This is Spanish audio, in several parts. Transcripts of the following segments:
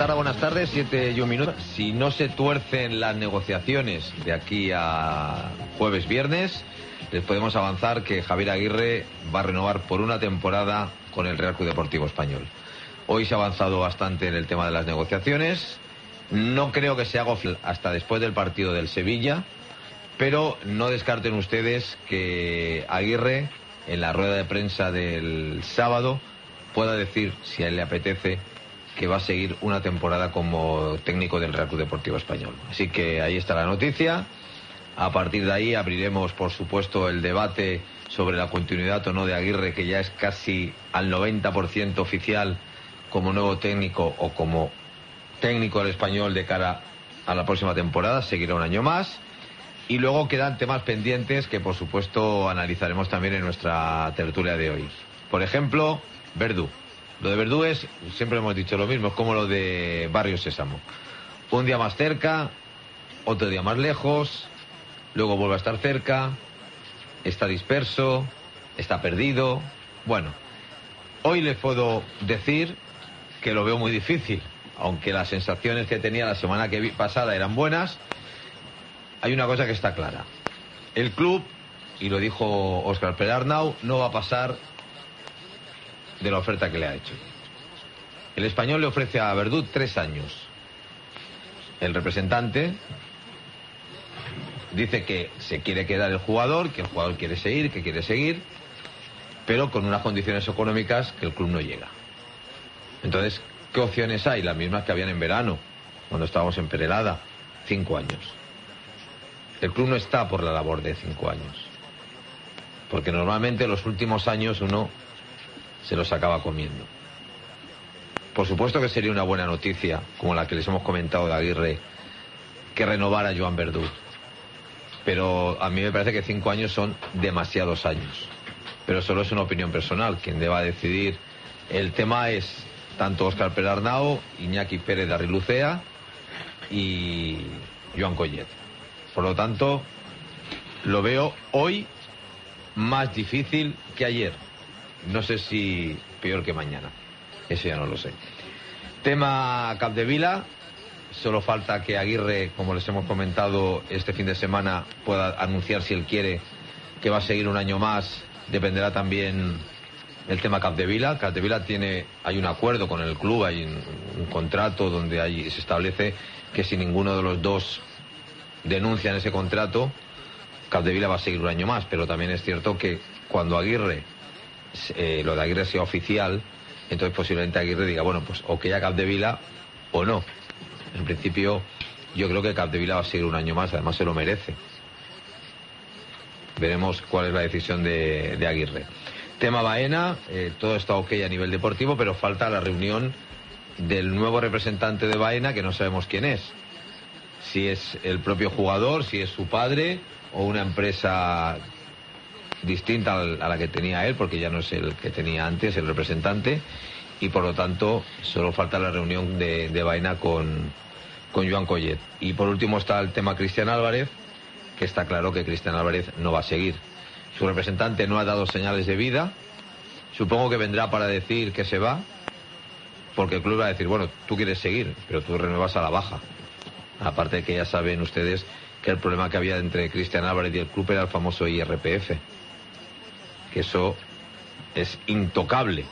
Tarra, buenas tardes, 7:01. Si no se tuercen las negociaciones de aquí a jueves, viernes, les podemos avanzar que Javier Aguirre va a renovar por una temporada con el Real Club Deportivo Español. Hoy se ha avanzado bastante en el tema de las negociaciones. No creo que se haga hasta después del partido del Sevilla, pero no descarten ustedes que Aguirre, en la rueda de prensa del sábado, pueda decir, si a él le apetece, que va a seguir una temporada como técnico del Real Club Deportivo Español. Así que ahí está la noticia. A partir de ahí abriremos, por supuesto, el debate sobre la continuidad o no de Aguirre, que ya es casi al 90% oficial como nuevo técnico o como técnico del Español de cara a la próxima temporada. Seguirá un año más. Y luego quedan temas pendientes que, por supuesto, analizaremos también en nuestra tertulia de hoy. Por ejemplo, Verdú. Lo de Verdú es, siempre hemos dicho lo mismo, es como lo de Barrio Sésamo. Un día más cerca, otro día más lejos, luego vuelve a estar cerca, está disperso, está perdido. Bueno, hoy les puedo decir que lo veo muy difícil, aunque las sensaciones que tenía la semana pasada eran buenas. Hay una cosa que está clara. El club, y lo dijo Óscar Pérez Arnau, no va a pasar de la oferta que le ha hecho. El Español le ofrece a Verdú 3 años. El representante dice que se quiere quedar el jugador, que el jugador quiere seguir, que quiere seguir, pero con unas condiciones económicas que el club no llega. Entonces, ¿qué opciones hay? Las mismas que habían en verano, cuando estábamos en Perelada, 5 años. El club no está por la labor de 5 años, porque normalmente los últimos años uno se los acaba comiendo. Por supuesto que sería una buena noticia, como la que les hemos comentado de Aguirre, que renovara a Joan Verdú. Pero a mí me parece que 5 años son demasiados años. Pero solo es una opinión personal. Quien deba decidir el tema es tanto Óscar Pérez Arnau, Iñaki Pérez de Arrilucea y Joan Collet. Por lo tanto, lo veo hoy más difícil que ayer. No sé si peor que mañana. Eso ya no lo sé. Tema Capdevila. Solo falta que Aguirre, como les hemos comentado este fin de semana, pueda anunciar, si él quiere, que va a seguir un año más. Dependerá también el tema Capdevila. Capdevila hay un acuerdo con el club, hay un contrato donde se establece que si ninguno de los dos denuncian ese contrato, Capdevila va a seguir un año más. Pero también es cierto que cuando lo de Aguirre sea oficial, entonces posiblemente Aguirre diga, bueno, pues o que ya Capdevila o no. En principio yo creo que Capdevila va a seguir un año más, además se lo merece. Veremos cuál es la decisión de Aguirre. Tema Baena, todo está ok a nivel deportivo, pero falta la reunión del nuevo representante de Baena, que no sabemos quién es. Si es el propio jugador, si es su padre o una empresa distinta a la que tenía él, porque ya no es el que tenía antes, el representante, y por lo tanto solo falta la reunión de Baena con Joan Collet. Y por último está el tema Cristian Álvarez, que está claro que Cristian Álvarez no va a seguir. Su representante no ha dado señales de vida. Supongo que vendrá para decir que se va, porque el club va a decir, bueno, tú quieres seguir, pero tú renuevas a la baja. Aparte de que ya saben ustedes que el problema que había entre Cristian Álvarez y el club era el famoso IRPF, que eso es intocable.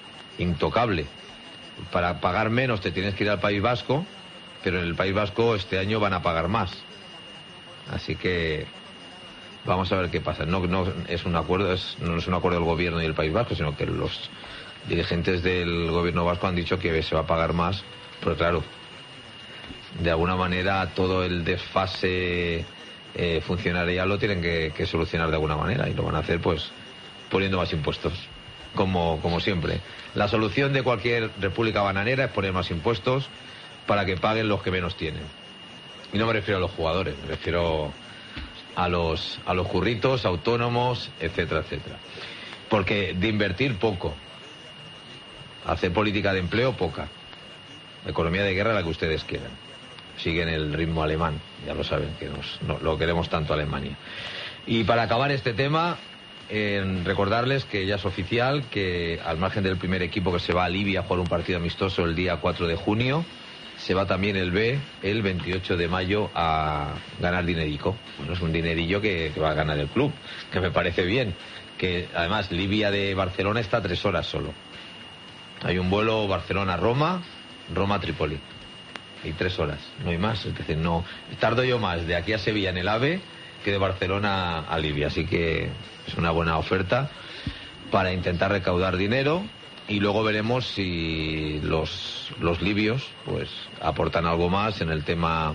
Para pagar menos te tienes que ir al País Vasco, pero en el País Vasco este año van a pagar más. Así que vamos a ver qué pasa. No es un acuerdo, no es un acuerdo del gobierno y el País Vasco, sino que los dirigentes del gobierno vasco han dicho que se va a pagar más, pero claro, de alguna manera todo el desfase funcionarial lo tienen que solucionar de alguna manera, y lo van a hacer pues poniendo más impuestos, como siempre. La solución de cualquier república bananera es poner más impuestos para que paguen los que menos tienen. Y no me refiero a los jugadores, me refiero a los curritos, autónomos, etcétera, etcétera. Porque de invertir poco, hacer política de empleo poca, economía de guerra la que ustedes quieran. Siguen el ritmo alemán, ya lo saben, que lo queremos tanto a Alemania. Y para acabar este tema, recordarles que ya es oficial que, al margen del primer equipo que se va a Libia a jugar un partido amistoso el día 4 de junio, se va también el B el 28 de mayo a ganar dinerico. Bueno, es un dinerillo que va a ganar el club, que me parece bien. Que además Libia de Barcelona está a 3 horas solo. Hay un vuelo Barcelona-Roma, Roma-Trípoli. Y 3 horas, no hay más. Es decir, no tardo yo más de aquí a Sevilla en el AVE que de Barcelona a Libia. Así que es una buena oferta para intentar recaudar dinero. Y luego veremos si los libios pues aportan algo más en el tema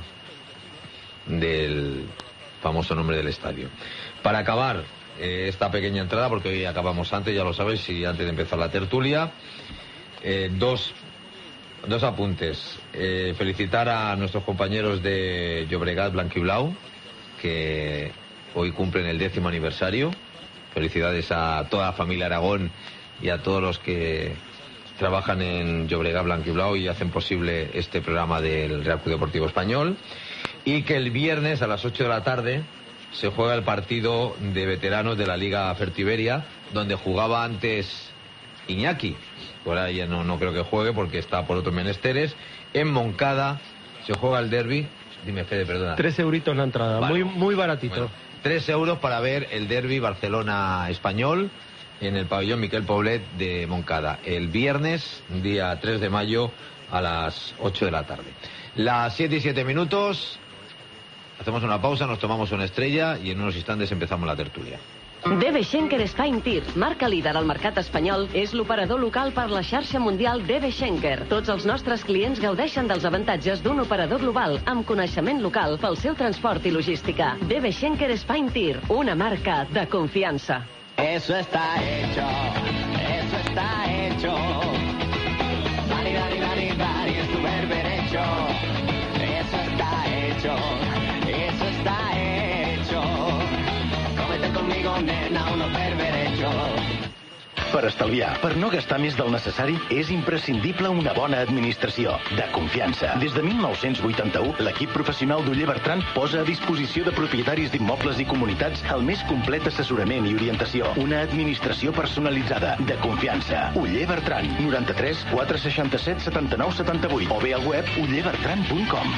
del famoso nombre del estadio. Para acabar esta pequeña entrada, porque hoy acabamos antes, ya lo sabéis, y antes de empezar la tertulia, dos apuntes. Felicitar a nuestros compañeros de Llobregat Blanquiblau, que hoy cumplen el 10º aniversario. Felicidades a toda la familia Aragón y a todos los que trabajan en Llobregat Blanquiblau y hacen posible este programa del Real Club Deportivo Español. Y que el viernes a las 8 de la tarde se juega el partido de veteranos de la Liga Fertiberia, donde jugaba antes Iñaki. Por ahí ya no creo que juegue porque está por otros menesteres. En Moncada se juega el derbi. Dime, Fede, perdona. 3 euritos la entrada, vale. Muy baratito. Bueno, 3 euros para ver el derbi Barcelona-Español en el pabellón Miquel Poblet de Moncada. El viernes, día 3 de mayo, a las 8 de la tarde. Las 7:07. Hacemos una pausa, nos tomamos una estrella y en unos instantes empezamos la tertulia. DB Schenker Spain Tir, marca líder al mercat espanyol, és l'operador local per la xarxa mundial DB Schenker. Tots els nostres clients gaudeixen dels avantatges d'un operador global amb coneixement local pel seu transport i logística. DB Schenker Spain Tir, una marca de confiança. Eso está hecho, eso está hecho. Dani, Dani, Dani, Dani, es tu berberecho. Eso está hecho, eso está hecho. Cómete conmigo, nena, unos berberechos. Per estalviar, per no gastar més del necessari, és imprescindible una bona administració, de confiança. Des de 1981, l'equip professional d'Oller Bertran posa a disposició de propietaris d'immobles i comunitats el més complet assessorament i orientació. Una administració personalitzada, de confiança. Oller Bertran, 93 467 79 78 o bé al web ollerbertran.com.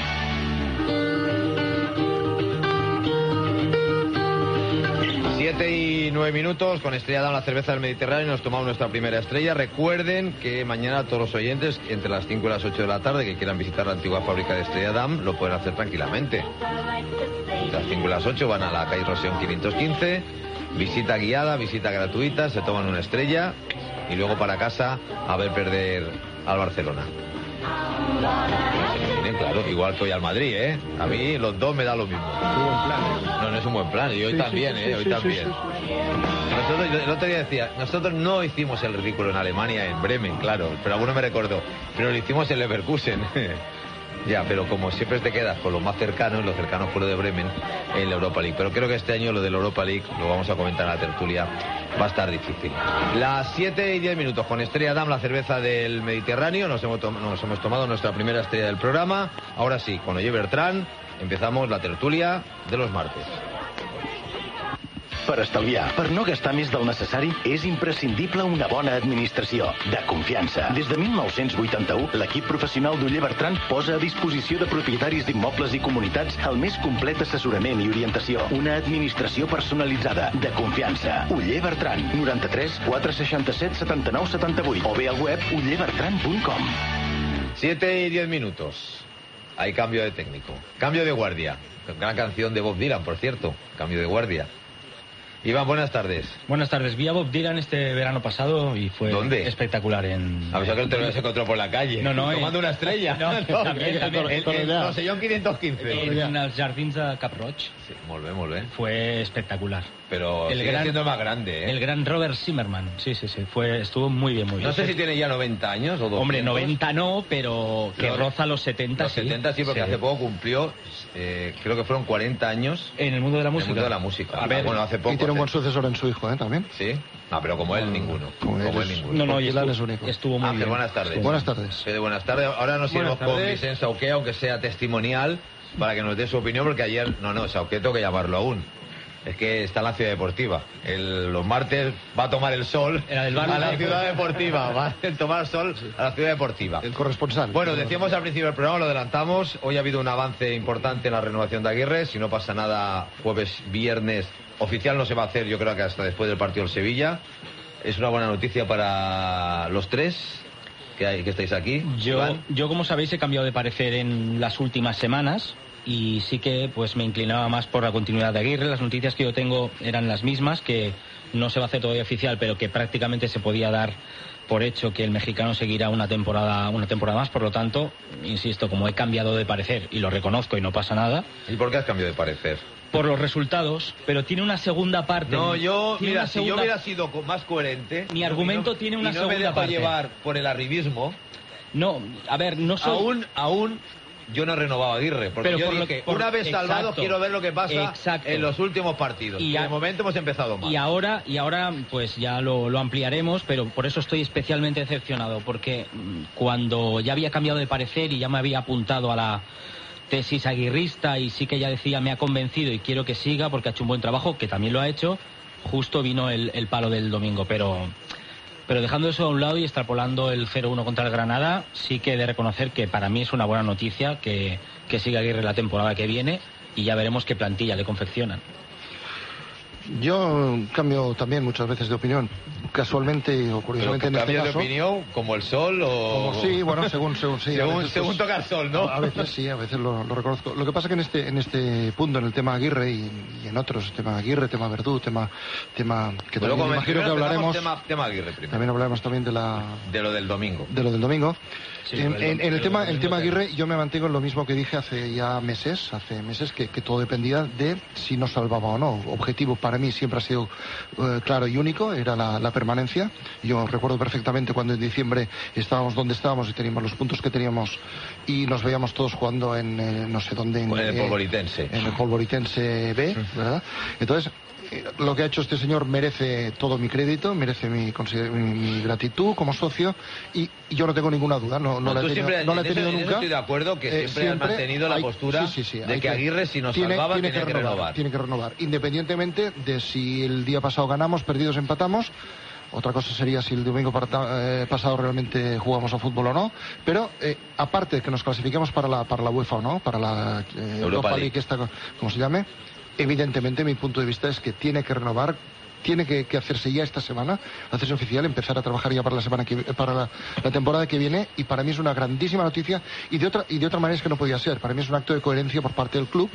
7:09, con Estrella Damm, la cerveza del Mediterráneo, nos tomamos nuestra primera estrella. Recuerden que mañana todos los oyentes, entre las 5 y las 8 de la tarde, que quieran visitar la antigua fábrica de Estrella Damm, lo pueden hacer tranquilamente. Entre las 5 y las 8 van a la calle Rosión 515, visita guiada, visita gratuita, se toman una estrella y luego para casa a ver perder al Barcelona. Claro, igual que hoy al Madrid, ¿eh? A mí los dos me da lo mismo. Muy buen plan, ¿eh? No es un buen plan, y hoy también, hoy también. Nosotros, el otro día decía, nosotros no hicimos el ridículo en Alemania, en Bremen, claro, pero alguno me recordó, pero lo hicimos en Leverkusen. Ya, pero como siempre te quedas con los más cercanos, los cercanos por lo de Bremen, en la Europa League. Pero creo que este año lo de la Europa League, lo vamos a comentar en la tertulia, va a estar difícil. Las 7:10, con Estrella Damm, la cerveza del Mediterráneo, nos hemos tomado nuestra primera estrella del programa. Ahora sí, con Oller Bertran, empezamos la tertulia de los martes. Per estalviar, per no gastar més del necessari, és imprescindible una bona administració, de confiança. Des de 1981, l'equip professional d'Oller Bertran posa a disposició de propietaris d'immobles i comunitats el més complet assessorament i orientació. Una administració personalitzada, de confiança. Oller Bertran, 93 467 79 78 o bé al web ollerbertran.com. 7:10. Hay cambio de técnico. Cambio de guardia. Gran canción de Bob Dylan, por cierto. Cambio de guardia. Iván, buenas tardes. Buenas tardes. Vi a Bob Dylan este verano pasado y fue espectacular. A ver, que te lo encontró por la calle. No, tomando una estrella. También. En Rosellón 515. En els jardins de Cap Roig. Sí, molt bé. Fue espectacular. Pero sigue siendo más grande, ¿eh? El gran Robert Zimmerman. Sí. Estuvo muy bien. No sé si tiene ya 90 años o 200. Hombre, 90 no, pero que roza los 70. Los 70 sí, porque hace poco cumplió, creo que fueron 40 años. En el mundo de la música. En el mundo de la música. A ver, bueno, hace poco. Y tiene un buen sucesor en su hijo, ¿también? Sí. No, pero como él, ninguno. Como él ninguno. No, estuvo muy bien. Buenas tardes. Buenas tardes. Buenas tardes. Ahora nos iremos con Vicente Sauqué, aunque sea testimonial, para que nos dé su opinión, porque ayer... No, Sauqué tengo que llamarlo aún. Es que está en la Ciudad Deportiva. Los martes va a tomar el sol a la Ciudad Deportiva. Va a tomar el sol a la Ciudad Deportiva. El corresponsal. Bueno, decíamos al principio del programa, lo adelantamos. Hoy ha habido un avance importante en la renovación de Aguirre. Si no pasa nada, jueves, viernes, oficial no se va a hacer, yo creo que hasta después del partido del Sevilla. Es una buena noticia para los tres que estáis aquí. Yo, como sabéis, he cambiado de parecer en las últimas semanas. Y sí que pues me inclinaba más por la continuidad de Aguirre. Las noticias que yo tengo eran las mismas, que no se va a hacer todavía oficial, pero que prácticamente se podía dar por hecho que el mexicano seguirá una temporada más. Por lo tanto, insisto, como he cambiado de parecer y lo reconozco y no pasa nada. ¿Y por qué has cambiado de parecer? Por los resultados, pero tiene una segunda parte. No, si yo hubiera sido más coherente, mi argumento tiene una segunda parte. Y no me dejo llevar por el arribismo. No, a ver, no soy... Aún yo no he renovado a Aguirre, porque pero yo dije, una vez salvado, quiero ver lo que pasa en los últimos partidos. Y de momento hemos empezado mal. Y ahora pues ya lo ampliaremos, pero por eso estoy especialmente decepcionado, porque cuando ya había cambiado de parecer y ya me había apuntado a la tesis aguirrista y sí que ya decía, me ha convencido y quiero que siga porque ha hecho un buen trabajo, que también lo ha hecho, justo vino el palo del domingo, pero dejando eso a un lado y extrapolando el 0-1 contra el Granada, sí que he de reconocer que para mí es una buena noticia que siga Aguirre la temporada que viene y ya veremos qué plantilla le confeccionan. Yo cambio también muchas veces de opinión, casualmente o curiosamente en este caso. ¿Cambias de opinión como el sol o...? Sí, bueno, según sí. según toca el sol, ¿no? A veces sí, a veces lo reconozco. Lo que pasa que en este punto, en el tema Aguirre y en otros, tema Aguirre, tema Verdú, tema que también me imagino que hablaremos... Tema Aguirre primero. También hablaremos también de lo del domingo. De lo del domingo. Sí, en el tema Aguirre yo me mantengo en lo mismo que dije hace meses que todo dependía de si nos salvaba o no. Objetivo para mí siempre ha sido claro y único, era la permanencia. Yo recuerdo perfectamente cuando en diciembre estábamos donde estábamos y teníamos los puntos que teníamos y nos veíamos todos jugando en no sé dónde. En el Polvoritense. En el Polvoritense B, ¿verdad? Entonces, lo que ha hecho este señor merece todo mi crédito, merece mi gratitud como socio y yo no tengo ninguna duda, no la he tenido nunca. Estoy de acuerdo que siempre has mantenido la postura de que Aguirre, si nos salvaba, tiene que renovar. Tiene que renovar, independientemente de si el día pasado ganamos, perdidos, empatamos. Otra cosa sería si el domingo pasado realmente jugamos a fútbol o no. Pero aparte de que nos clasifiquemos para la UEFA o no, para la Europa League, esta, como se llame, evidentemente mi punto de vista es que tiene que renovar, tiene que hacerse ya esta semana, hacerse oficial, empezar a trabajar ya para la temporada que viene, y para mí es una grandísima noticia y de otra manera es que no podía ser. Para mí es un acto de coherencia por parte del club.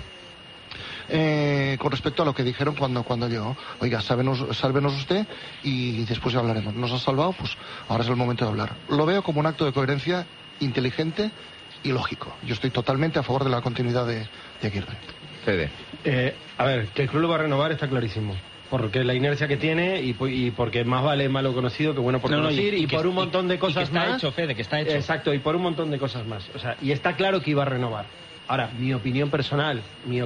Con respecto a lo que dijeron cuando llegó, oiga, sálvenos usted y después ya hablaremos. Nos ha salvado, pues ahora es el momento de hablar. Lo veo como un acto de coherencia inteligente y lógico. Yo estoy totalmente a favor de la continuidad de Aguirre. Fede. A ver, que el club lo va a renovar está clarísimo. Porque la inercia que tiene y porque más vale malo conocido que bueno por conocer y por un montón de cosas más. Que está hecho, Fede, que está hecho. Exacto, y por un montón de cosas más. O sea, y está claro que iba a renovar. Ahora, mi opinión personal,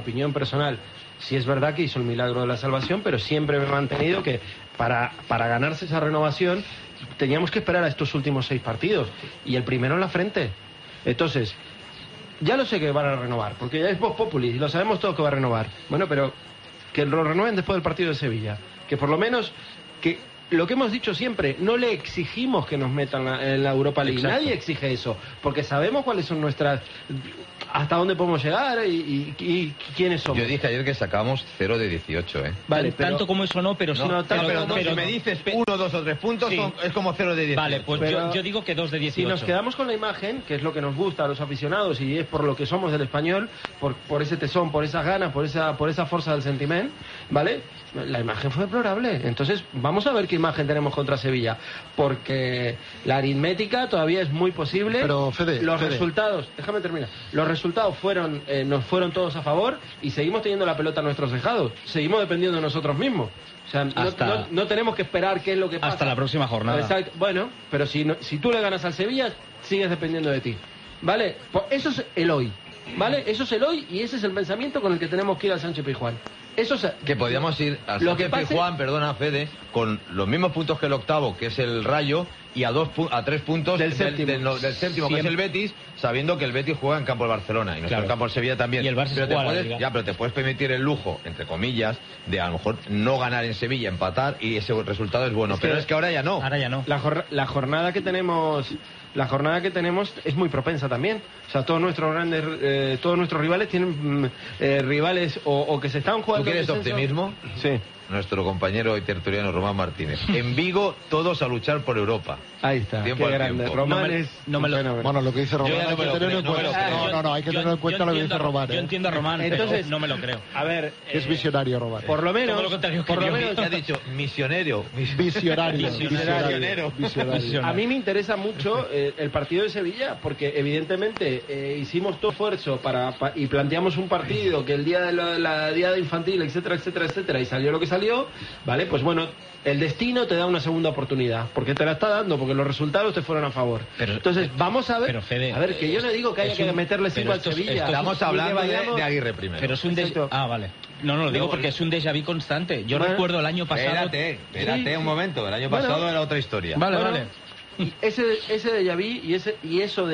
sí es verdad que hizo el milagro de la salvación, pero siempre me he mantenido que para ganarse esa renovación teníamos que esperar a estos últimos 6 partidos y el primero en la frente. Entonces, ya lo sé que van a renovar, porque ya es Vox Populi y lo sabemos todos que va a renovar. Bueno, pero que lo renueven después del partido de Sevilla, que por lo menos que lo que hemos dicho siempre, no le exigimos que nos metan en la Europa League. Exacto. Nadie exige eso, porque sabemos cuáles son hasta dónde podemos llegar y quiénes somos. Yo dije ayer que sacamos 0 de 18, ¿eh? Vale, tanto como eso no, pero... Pero si me dices 1, 2 o 3 puntos, sí, es como 0 de 18. Vale, pues yo digo que 2 de 18. Si nos quedamos con la imagen, que es lo que nos gusta a los aficionados y es por lo que somos del Español, por ese tesón, por esas ganas, por esa fuerza del sentimiento, ¿vale? La imagen fue deplorable. Entonces, vamos a ver qué imagen tenemos contra Sevilla, porque la aritmética todavía es muy posible. Pero Fede, resultados, déjame terminar. Los resultados nos fueron todos a favor y seguimos teniendo la pelota a nuestros tejados. Seguimos dependiendo de nosotros mismos. O sea, no tenemos que esperar qué es lo que pasa. Hasta la próxima jornada. Exacto. Bueno, pero si tú le ganas al Sevilla, sigues dependiendo de ti. ¿Vale? Pues eso es el hoy. ¿Vale? Eso es el hoy y ese es el pensamiento con el que tenemos que ir al Sánchez Pizjuán. Eso que podíamos ir al lo que pase... Juan, perdona Fede, con los mismos puntos que el octavo, que es el Rayo, y a 3 puntos del séptimo, que es el Betis, sabiendo que el Betis juega en campo del Barcelona y nuestro campo del Sevilla también. Y el Barça pero te puedes permitir el lujo, entre comillas, de a lo mejor no ganar en Sevilla, empatar, y ese resultado es bueno. Pero es que ahora ya no. Ahora ya no. La jornada que tenemos es muy propensa también. O sea, todos nuestros rivales tienen rivales o que se están jugando. ¿Tú quieres optimismo? Sí. Nuestro compañero y tertuliano Román Martínez. En Vigo, todos a luchar por Europa. Ahí está. Tiempo Qué al grande. tiempo. Román Bueno, lo que dice Román hay que tenerlo en cuenta. No, hay que tenerlo en cuenta lo que dice Román. Yo entiendo a Román, entonces no me lo creo. A ver, es visionario Román. Por lo menos, ha dicho misionero. Visionario. A mí me interesa mucho el partido de Sevilla, porque evidentemente hicimos todo esfuerzo y planteamos un partido que el día de la diada infantil, etcétera, y salió lo que salió, ¿vale? Pues bueno, el destino te da una segunda oportunidad, porque te la está dando, porque los resultados te fueron a favor. Entonces, vamos a ver. Pero Fede, a ver, que yo no digo que haya que meterle 5 al Sevilla. Estamos hablando de Aguirre primero. Pero es un vale. No, lo digo porque es un déjà vu constante. Yo recuerdo el año pasado... Espérate un momento. El año pasado era otra historia. Vale. Y ese déjà vu y eso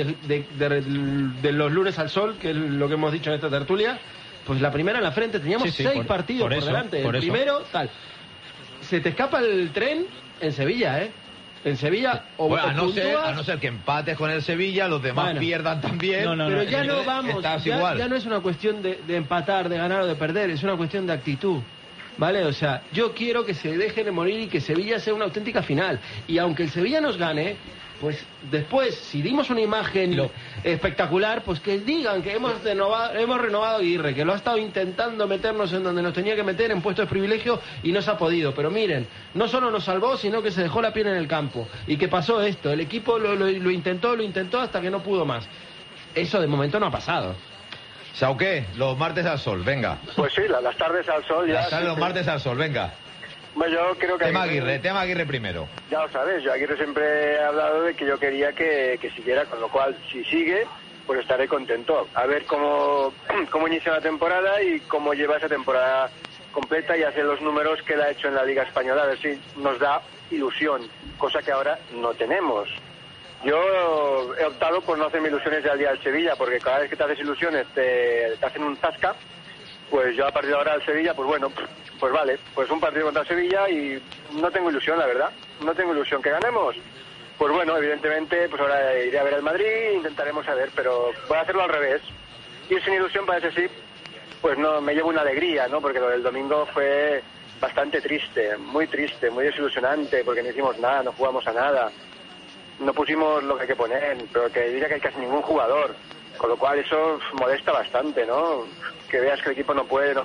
de los lunes al sol, que es lo que hemos dicho en esta tertulia, pues la primera en la frente, teníamos 6 partidos por delante. El primero, tal. Se te escapa el tren en Sevilla, ¿eh? En Sevilla, a no ser que empates con el Sevilla, los demás pierdan también. Pero ya no vamos, ya no es una cuestión de empatar, de ganar o de perder, es una cuestión de actitud. ¿Vale? O sea, yo quiero que se dejen de morir y que Sevilla sea una auténtica final. Y aunque el Sevilla nos gane, pues después, si dimos una imagen espectacular, pues que digan que hemos renovado a Aguirre, que lo ha estado intentando meternos en donde nos tenía que meter, en puestos de privilegio, y no se ha podido. Pero miren, no solo nos salvó, sino que se dejó la piel en el campo. ¿Y qué pasó esto? El equipo lo intentó hasta que no pudo más. Eso de momento no ha pasado. Sauqué, los martes al sol, venga. Pues sí, las tardes al sol ya. Los martes al sol, venga. Bueno, yo creo que tema Aguirre primero. Ya lo sabes, yo Aguirre siempre he hablado de que yo quería que siguiera, con lo cual, si sigue, pues estaré contento. A ver cómo inicia la temporada y cómo lleva esa temporada completa y hace los números que él ha hecho en la Liga Española, a ver si nos da ilusión, cosa que ahora no tenemos. Yo he optado por no hacerme ilusiones ya al día del Sevilla, porque cada vez que te haces ilusiones te hacen un zasca. Pues yo a partir de ahora al Sevilla, pues bueno, pues vale, pues un partido contra el Sevilla y no tengo ilusión, la verdad, no tengo ilusión. ¿Que ganemos? Pues bueno, evidentemente, pues ahora iré a ver al Madrid, intentaremos saber, pero voy a hacerlo al revés. Ir sin ilusión parece sí, pues no, me llevo una alegría, ¿no? Porque lo del domingo fue bastante triste, muy desilusionante, porque no hicimos nada, no jugamos a nada. No pusimos lo que hay que poner, pero que diría que hay casi ningún jugador, con lo cual eso molesta bastante, ¿no? Que veas que el equipo no puede,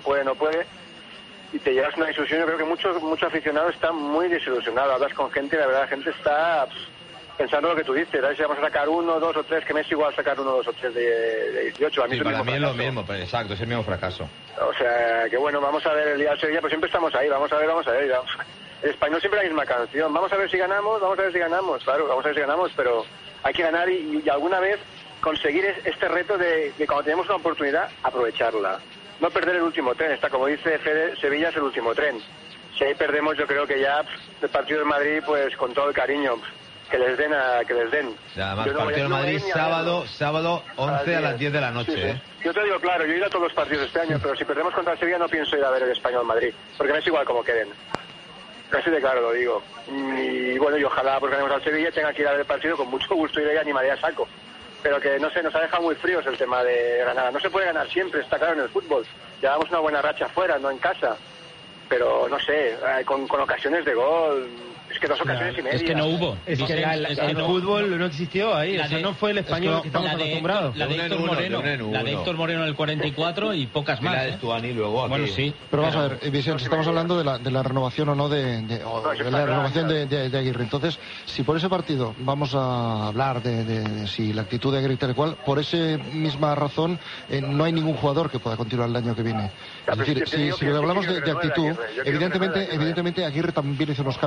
y te llevas una desilusión. Yo creo que muchos aficionados están muy desilusionados. Hablas con gente y la verdad la gente está pensando lo que tú dices, a ver si vamos a sacar 1, 2 o 3, que me es igual sacar 1, 2 o 3 de 18. A mí para mí es lo mismo, pero exacto, es el mismo fracaso. O sea, que bueno, vamos a ver el día de Sevilla, pues siempre estamos ahí, vamos a ver. El español siempre la misma canción. Vamos a ver si ganamos, claro, vamos a ver si ganamos, pero hay que ganar y alguna vez conseguir este reto de cuando tenemos una oportunidad, aprovecharla. No perder el último tren. Está, como dice Fede, Sevilla es el último tren. Si ahí perdemos, yo creo que ya el partido de Madrid, pues con todo el cariño, que les den. Además, partido de Madrid sábado 11 a las 10 de la noche. Sí. Yo te digo, claro, yo he ido a todos los partidos este año, pero si perdemos contra el Sevilla no pienso ir a ver el Español Madrid, porque me es igual como queden. Casi de claro lo digo. Y bueno, y ojalá pues ganemos al Sevilla, tenga que ir a ver el partido, con mucho gusto iré y animaré a saco. Pero que no sé, nos ha dejado muy fríos el tema de ganar. No se puede ganar siempre, está claro, en el fútbol. Llevamos una buena racha afuera, no en casa. Pero no sé, con ocasiones de gol. Es que 2 ocasiones y media. Es que no hubo. Es que el fútbol no existió ahí. O sea, no fue el español que estamos acostumbrados. La de Héctor Moreno en el 44 y pocas más. La de Stuani luego aquí. Bueno, sí. Pero vamos a ver, Vicente, estamos hablando de la renovación o no de la renovación de Aguirre. Entonces, si por ese partido vamos a hablar de si la actitud de Aguirre tal cual, por esa misma razón no hay ningún jugador que pueda continuar el año que viene. Es decir, si hablamos de actitud, evidentemente Aguirre también hizo unos cambios que nadie entiende.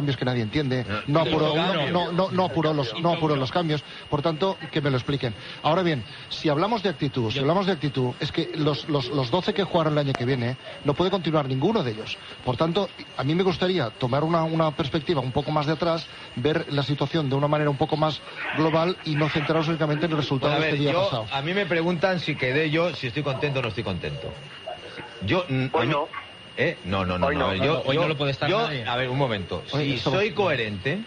entiende, no apuró los cambios, por tanto, que me lo expliquen. Ahora bien, si hablamos de actitud, es que los 12 que jugaron el año que viene, no puede continuar ninguno de ellos. Por tanto, a mí me gustaría tomar una perspectiva un poco más de atrás, ver la situación de una manera un poco más global y no centrarnos únicamente en el resultado de este día pasado. A mí me preguntan si quedé yo, si estoy contento o no estoy contento. Hoy no. Hoy no lo puede estar nadie. A ver, un momento. Si soy coherente,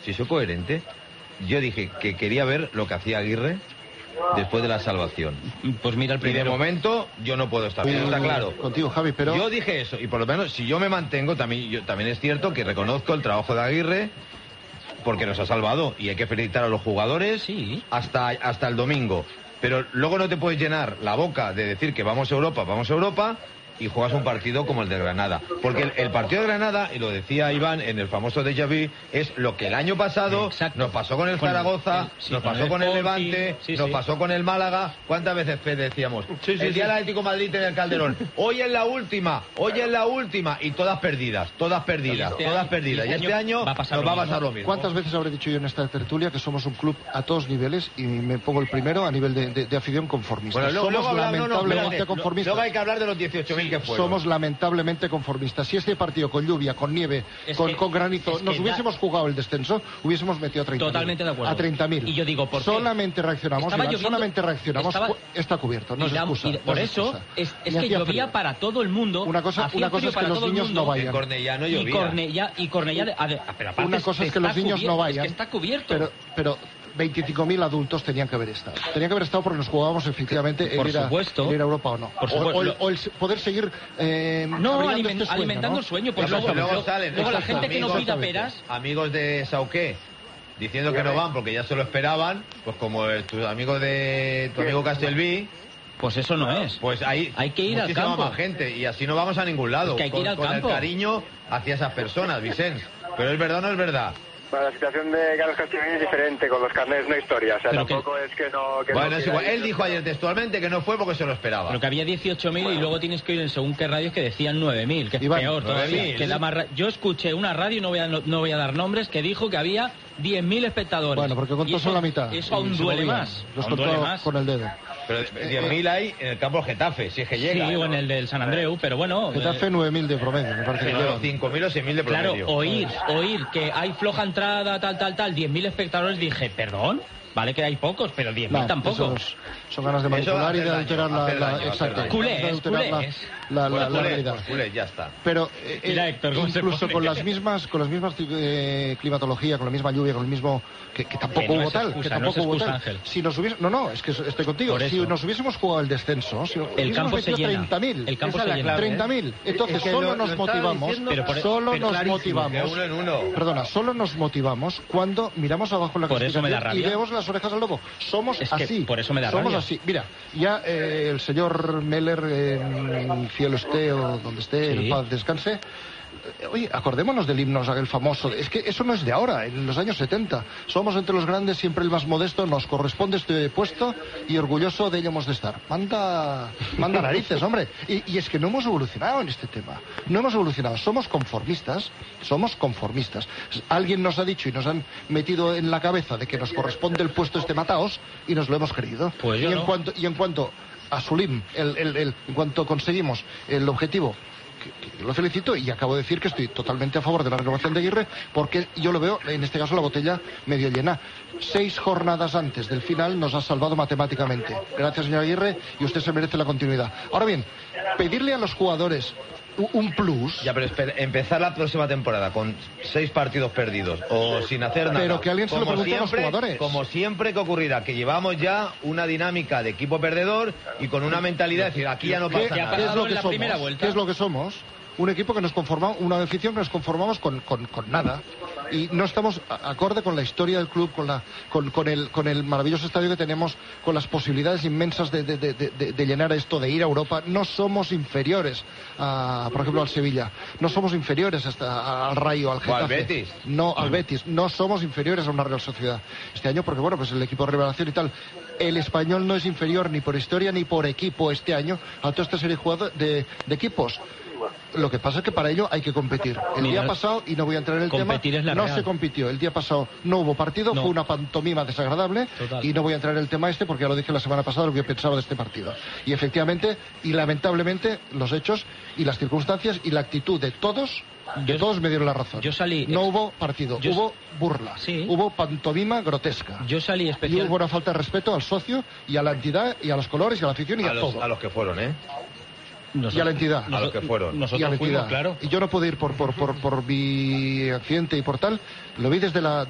yo dije que quería ver lo que hacía Aguirre después de la salvación. Pues mira el primero. Y de momento yo no puedo estar bien, está claro. Contigo, Javi, pero... Yo dije eso, y por lo menos si yo me mantengo, también es cierto que reconozco el trabajo de Aguirre, porque nos ha salvado, y hay que felicitar a los jugadores hasta el domingo. Pero luego no te puedes llenar la boca de decir que vamos a Europa, y juegas un partido como el de Granada. Porque el partido de Granada, y lo decía Iván en el famoso déjà vu, es lo que el año pasado nos pasó con el Zaragoza, nos pasó con el Levante, nos pasó con el Málaga. ¿Cuántas veces, Fede, decíamos? El día del Atlético de Madrid en el Calderón. Hoy es la última, y todas perdidas. Y este año nos va a pasar lo mismo. ¿Cuántas veces habré dicho yo en esta tertulia que somos un club a todos niveles, y me pongo el primero a nivel de afición conformista? Bueno, somos lamentablemente conformistas. Luego hay que hablar de los 18.000 que fueron. Somos lamentablemente conformistas. Si este partido con lluvia, con nieve, con granizo, nos hubiésemos jugado el descenso, hubiésemos metido a 30.000. Totalmente de acuerdo. A 30.000. Y yo digo, ¿por qué? Solamente reaccionamos, está cubierto, no es excusa. Por eso, es que llovía para todo el mundo. Una cosa es que los niños no vayan. En Cornellá no llovía. Y Cornellá, pero aparte, una cosa es que los niños no vayan. Es que está cubierto. Pero 25.000 adultos tenían que haber estado. Tenían que haber estado porque nos jugábamos efectivamente el ir a Europa o no. O el poder seguir alimentando el sueño. Pues luego la gente que no pida peras. Amigos de Sauqué diciendo que no van porque ya se lo esperaban, pues como tu amigo Castelví. Pues eso no es. Pues hay que ir al campo. Más gente, y así no vamos a ningún lado. Es que hay que ir al campo. El cariño hacia esas personas, Vicente. Pero ¿es verdad o no es verdad? Bueno, la situación de Carlos Castillo es diferente, con los carnets no historia, o sea, tampoco es que no... Bueno, es igual, él dijo ayer textualmente que no fue porque se lo esperaba. Pero que había 18.000 y luego tienes que oír en según qué radios que decían 9.000, que es peor todavía. Que da más yo escuché una radio, no voy a dar nombres, que dijo que había 10.000 espectadores. Bueno, porque contó solo la mitad. Eso aún duele más. Los contó con el dedo. Pero 10.000 hay en el campo Getafe, si es que llega. Sí, o en el del San Andreu, pero bueno... Getafe 9.000 de promedio, me parece. Pero 5.000 o 6.000 de promedio. Claro, oír que hay floja entrada, tal, 10.000 espectadores, dije, ¿perdón? Vale que hay pocos, pero 10.000 tampoco. Son ganas de manipular y de alterar la realidad. Culés, ya está. Pero mira, Héctor, incluso con las mismas climatología, con la misma lluvia, con el mismo que tampoco hubo tal, Ángel. Si nos hubiese, es que estoy contigo. Si nos hubiésemos jugado el descenso, el campo se llena. 30.000. El campo se llena. 30.000. Entonces solo nos motivamos cuando miramos abajo la clasificación y vemos las orejas al lobo. Somos así. Por eso me da Somos rabia. así. Mira, ya el señor Meller, en cielo esté o donde esté, en paz descanse. Oye, acordémonos del himno, el famoso. Es que eso no es de ahora, en los años 70. Somos entre los grandes, siempre el más modesto. Nos corresponde este puesto y orgulloso de ello hemos de estar. Manda narices, hombre. Y es que no hemos evolucionado en este tema. No hemos evolucionado. Somos conformistas. Alguien nos ha dicho y nos han metido en la cabeza de que nos corresponde el puesto este mataos y nos lo hemos creído. Pues en cuanto asumimos, en cuanto conseguimos el objetivo, lo felicito y acabo de decir que estoy totalmente a favor de la renovación de Aguirre porque yo lo veo, en este caso, la botella medio llena. 6 jornadas antes del final nos ha salvado matemáticamente. Gracias, señor Aguirre, y usted se merece la continuidad. Ahora bien, pedirle a los jugadores un plus... Ya, pero empezar la próxima temporada con 6 partidos perdidos o sin hacer nada. Pero que alguien se lo pregunte a los jugadores. Como siempre que ocurrirá, que llevamos ya una dinámica de equipo perdedor y con una mentalidad de decir, aquí ya no pasa nada. ¿Qué es lo que somos? Un equipo que nos conformamos, una afición que nos conformamos con nada. Y no estamos acorde con la historia del club, con el maravilloso estadio que tenemos, con las posibilidades inmensas de llenar esto, de ir a Europa. No somos inferiores, por ejemplo, al Sevilla. No somos inferiores al Rayo, al Getafe. ¿O al Betis? No, al Betis. No somos inferiores a una Real Sociedad. Este año, porque bueno, pues el equipo de revelación y tal. El Español no es inferior ni por historia ni por equipo este año a toda esta serie de equipos. Lo que pasa es que para ello hay que competir. El día pasado, y no voy a entrar en el tema, no se compitió. El día pasado no hubo partido, fue una pantomima desagradable. Total. Y no voy a entrar en el tema porque ya lo dije la semana pasada lo que pensaba de este partido. Y efectivamente, y lamentablemente, los hechos y las circunstancias y la actitud de todos me dieron la razón. No hubo partido, hubo burla, hubo pantomima grotesca. Y hubo una falta de respeto al socio y a la entidad y a los colores y a la afición y a todo. A los que fueron, y a la entidad. A los que fueron. Y a la entidad. Claro. Y yo no pude ir por mi accidente y por tal. Lo vi desde la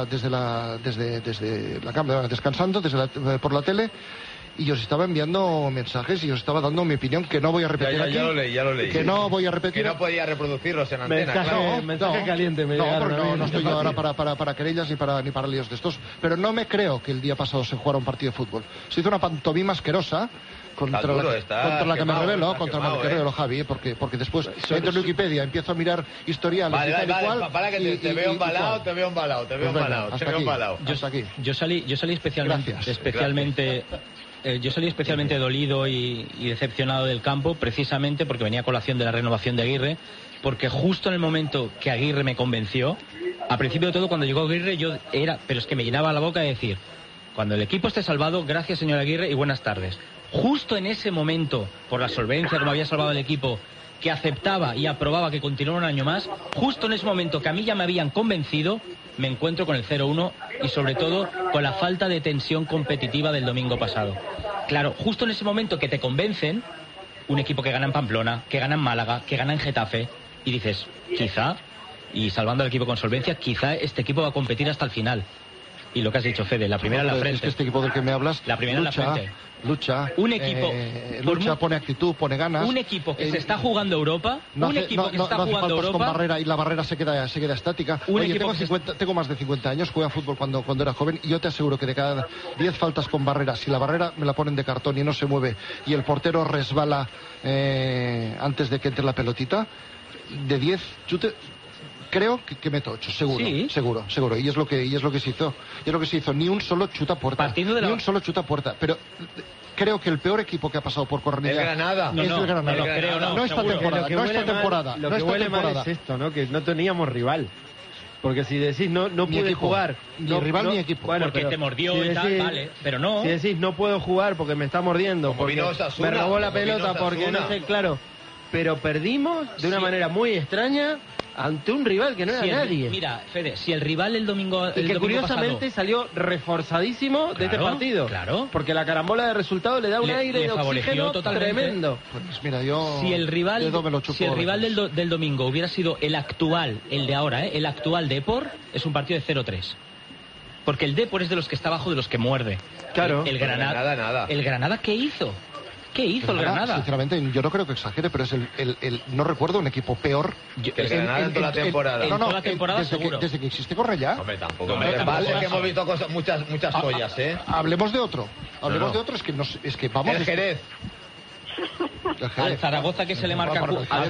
cámara, descansando, por la tele. Y os estaba enviando mensajes y os estaba dando mi opinión, que no voy a repetir aquí. Ya lo leí. Que no voy a repetir. Que no podía reproducirlos en antena. Mensaje caliente. No estoy yo ahora para querellas ni para líos de estos. Pero no me creo que el día pasado se jugara un partido de fútbol. Se hizo una pantomima asquerosa contra la que me revelo, Javi, porque después entro en Wikipedia, empiezo a mirar historiales y tal y cual. Para que te veo embalado. Yo salí especialmente dolido y decepcionado del campo, precisamente porque venía a colación de la renovación de Aguirre, porque justo en el momento que Aguirre me convenció, a principio de todo, cuando llegó Aguirre, pero es que me llenaba la boca de decir: cuando el equipo esté salvado, gracias señor Aguirre y buenas tardes. Justo en ese momento, por la solvencia como había salvado el equipo, que aceptaba y aprobaba que continuara un año más, justo en ese momento que a mí ya me habían convencido, me encuentro con el 0-1 y sobre todo con la falta de tensión competitiva del domingo pasado. Claro, justo en ese momento que te convencen, un equipo que gana en Pamplona, que gana en Málaga, que gana en Getafe, y dices, quizá, y salvando al equipo con solvencia, quizá este equipo va a competir hasta el final. Y lo que has dicho, Fede, la primera en la frente. Es que este equipo del que me hablas, la primera lucha, en la frente. Lucha. Un equipo. Pone actitud, pone ganas. Un equipo que se está jugando Europa. Un equipo que se está jugando Europa. Con barrera y la barrera se queda estática. Tengo más de 50 años, jugué a fútbol cuando era joven y yo te aseguro que de cada 10 faltas con barrera, si la barrera me la ponen de cartón y no se mueve y el portero resbala antes de que entre la pelotita, de 10 chutes. Creo que meto 8, seguro. Y es lo que se hizo. Ni un solo chuta puerta. Un solo chuta puerta. Pero creo que el peor equipo que ha pasado por Cornellà es el Granada. No esta temporada. Lo que huele mal es esto, ¿no? Que no teníamos rival. Porque si decís no pude jugar, ni rival ni equipo. Bueno, porque te mordió y tal, vale, pero no. Si decís no puedo jugar porque me está mordiendo, porque me robó la pelota, porque no sé, claro. Pero perdimos de una manera muy extraña ante un rival que no era nadie. Mira, Fede, si el rival el domingo y que curiosamente salió reforzadísimo de este partido. Claro. Porque la carambola de resultado le da un aire de oxígeno tremendo. Pues mira, yo si el rival del domingo hubiera sido el actual, el de ahora, el actual Depor, es un partido de 0-3. Porque el Depor es de los que está abajo, de los que muerde. Claro. El Granada. Nada. ¿El Granada qué hizo? ¿Qué hizo el Granada? Sinceramente, yo no creo que exagere, pero es no recuerdo un equipo peor que el Granada en toda la temporada. En toda la temporada, seguro. Desde que existe Cornellà. Hombre, tampoco. Vale, que hemos visto muchas joyas, Hablemos de otro. Es que vamos. El Jerez. Al Zaragoza que se le marca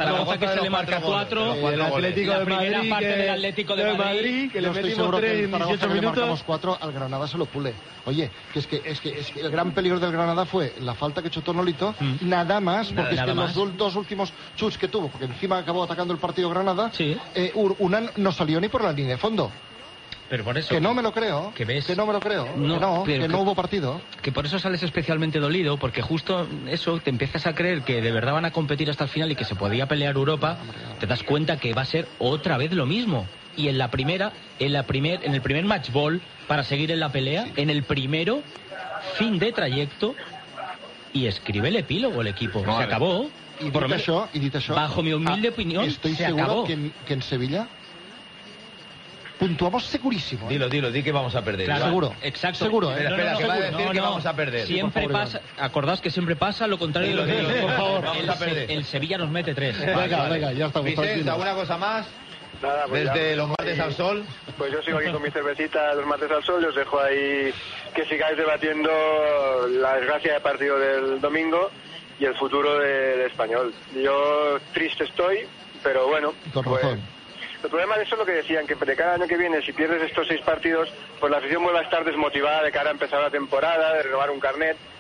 4, el Atlético de Madrid, primera parte del Atlético de Madrid, que le metimos 3 en 18 minutos. 4 al Granada se lo pule. Oye, que es que el gran peligro del Granada fue la falta que echó Tonolito, nada más, porque es que los dos últimos chuts que tuvo, porque encima acabó atacando el partido Granada, Unán no salió ni por la línea de fondo. Pero por eso, que no me lo creo. Que no hubo partido. Que por eso sales especialmente dolido, porque justo eso, te empiezas a creer que de verdad van a competir hasta el final y que se podía pelear Europa, te das cuenta que va a ser otra vez lo mismo. Y en el primer match ball, para seguir en la pelea, en el primero, fin de trayecto, y escribe el epílogo el equipo. Se acabó. Y dit això, bajo mi humilde opinión, estoy se seguro acabó. Que en Sevilla puntuamos segurísimo. Di que vamos a perder. Claro, seguro. Exacto. Seguro, Espera, que va a decir que vamos a perder. Siempre pasa, acordaos que siempre pasa lo contrario de lo que por favor, vamos a perder. El Sevilla nos mete 3. Venga, ya estamos. Vicente, ¿alguna cosa más? Nada, pues desde ya, los martes al sol. Pues yo sigo aquí con mi cervecita los martes al sol y os dejo ahí que sigáis debatiendo la desgracia de partido del domingo y el futuro del Español. Yo triste estoy, pero bueno. Con razón. El problema de eso es lo que decían, que de cada año que viene, si pierdes estos 6 partidos, pues la afición vuelve a estar desmotivada de cara a empezar la temporada, de renovar un carnet.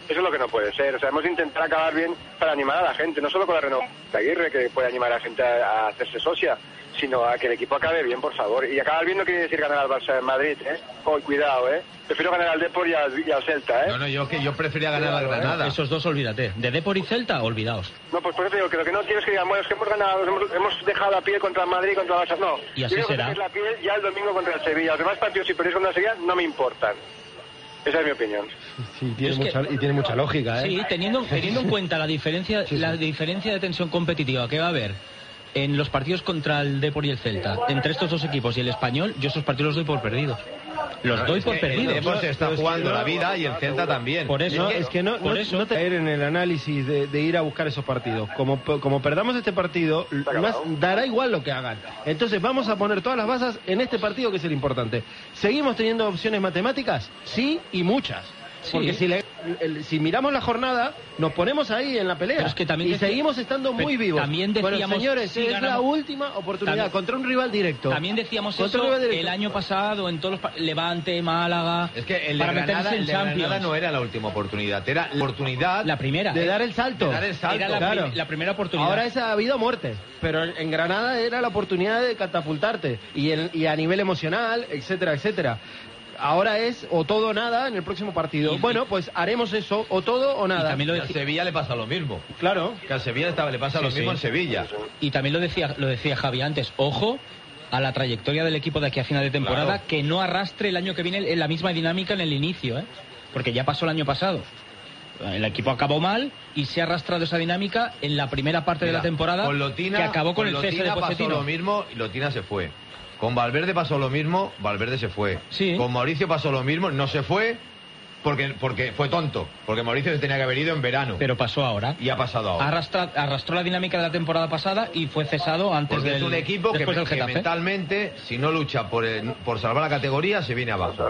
Eso es lo que no puede ser. O sea, hemos de intentar acabar bien para animar a la gente, no solo con la renovación de Aguirre, que puede animar a la gente a hacerse socia, sino a que el equipo acabe bien, por favor. Y acabar bien no quiere decir ganar al Barça en Madrid, ¿eh? Cuidado, ¿eh? Prefiero ganar al Depor y al Celta, ¿eh? No, yo prefería ganar al Granada. Esos dos, olvídate. De Depor y Celta, olvidaos. No, pues por eso te digo que lo que no quiero es que digan, bueno, es que hemos ganado, hemos dejado la piel contra el Madrid y contra el Barça. No, y así yo será. Que es la piel ya el domingo contra el Sevilla. Los demás partidos, si perdéis contra el Sevilla, no me importan. Esa es mi opinión. Sí, tiene mucha lógica, ¿eh? Sí, teniendo en cuenta la diferencia de tensión competitiva que va a haber en los partidos contra el Depor y el Celta, entre estos dos equipos y el Español, yo esos partidos los doy por perdidos. Los doy por perdidos. El Depor se está jugando la vida y el Celta también. Por eso, no te caer en el análisis de ir a buscar esos partidos. Como perdamos este partido, dará igual lo que hagan. Entonces vamos a poner todas las bases en este partido, que es el importante. ¿Seguimos teniendo opciones matemáticas? Sí, y muchas. Sí. Porque si miramos la jornada, nos ponemos ahí en la pelea. Es que también seguimos estando muy vivos. También decíamos, bueno, señores, es la última oportunidad contra un rival directo. También decíamos eso el año pasado en todos los Levante, Málaga. Es que el de Granada no era la última oportunidad, era la oportunidad, la primera, de dar el salto. Era la primera oportunidad. Ahora esa ha habido muerte, pero en Granada era la oportunidad de catapultarte y a nivel emocional, etcétera, etcétera. Ahora es o todo o nada en el próximo partido. Bueno, pues haremos eso, o todo o nada. Y también a Sevilla le pasa lo mismo. Claro. Que a Sevilla le pasa lo mismo en Sevilla. Y también lo decía Javi antes, ojo a la trayectoria del equipo de aquí a final de temporada, claro, que no arrastre el año que viene en la misma dinámica en el inicio, ¿eh? Porque ya pasó el año pasado. El equipo acabó mal y se ha arrastrado esa dinámica en la primera parte de la temporada, con Lotina, que acabó con el cese de Pochettino. Pasó lo mismo y Lotina se fue. Con Valverde pasó lo mismo, Valverde se fue. Sí. Con Mauricio pasó lo mismo, no se fue porque fue tonto. Porque Mauricio se tenía que haber ido en verano. Pero pasó ahora. Y ha pasado ahora. Arrastró la dinámica de la temporada pasada y fue cesado antes del. Es un equipo que mentalmente, si no lucha por salvar la categoría, se viene abajo.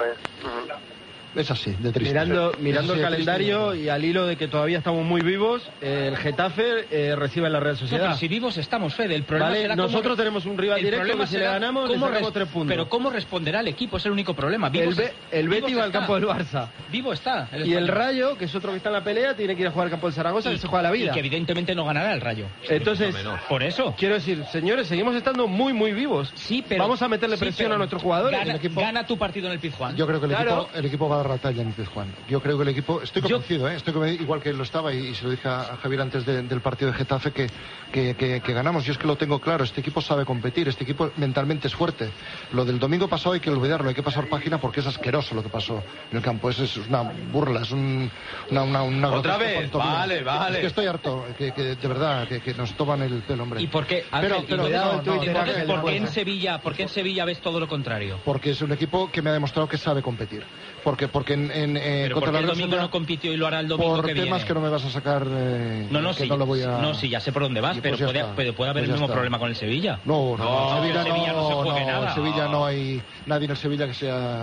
Es así, de triste. Mirando el calendario y al hilo de que todavía estamos muy vivos, el Getafe recibe a la Real Sociedad. No, pero si vivos estamos, Fede, el problema será nosotros tenemos un rival directo que si le ganamos le sacamos 3 puntos. Pero ¿cómo responderá el equipo? Es el único problema. El Betis va al campo del Barça. Vivo está. Y el Rayo, que es otro que está en la pelea, tiene que ir a jugar al campo del Zaragoza, que se juega la vida. Y que evidentemente no ganará el Rayo. Entonces, por eso. Quiero decir, señores, seguimos estando muy, muy vivos. Sí, pero vamos a meterle presión a nuestros jugadores. Gana tu partido en el Pizjuán. Yo creo que el equipo va a dar la talla en el Pizjuán. Yo creo que el equipo, estoy convencido, igual que lo estaba y se lo dije a Javier antes del partido de Getafe, que ganamos. Yo es que lo tengo claro, este equipo sabe competir, este equipo mentalmente es fuerte. Lo del domingo pasado hay que olvidarlo, hay que pasar página porque es asqueroso lo que pasó en el campo. Es una burla, es una otra vez, vale. Es que estoy harto, que de verdad, que nos toman el pelo, hombre. ¿Y por qué? Ángel, ¿Por qué en Sevilla ves todo lo contrario? Porque es un equipo que me ha demostrado que sabe competir. Porque pero contra el domingo no compitió y lo hará el domingo que viene. Por temas que no me vas a sacar. Sí, ya sé por dónde vas, pero puede haber el mismo problema con el Sevilla. No, Sevilla no se juegue nada. En Sevilla no hay nadie en el Sevilla que sea.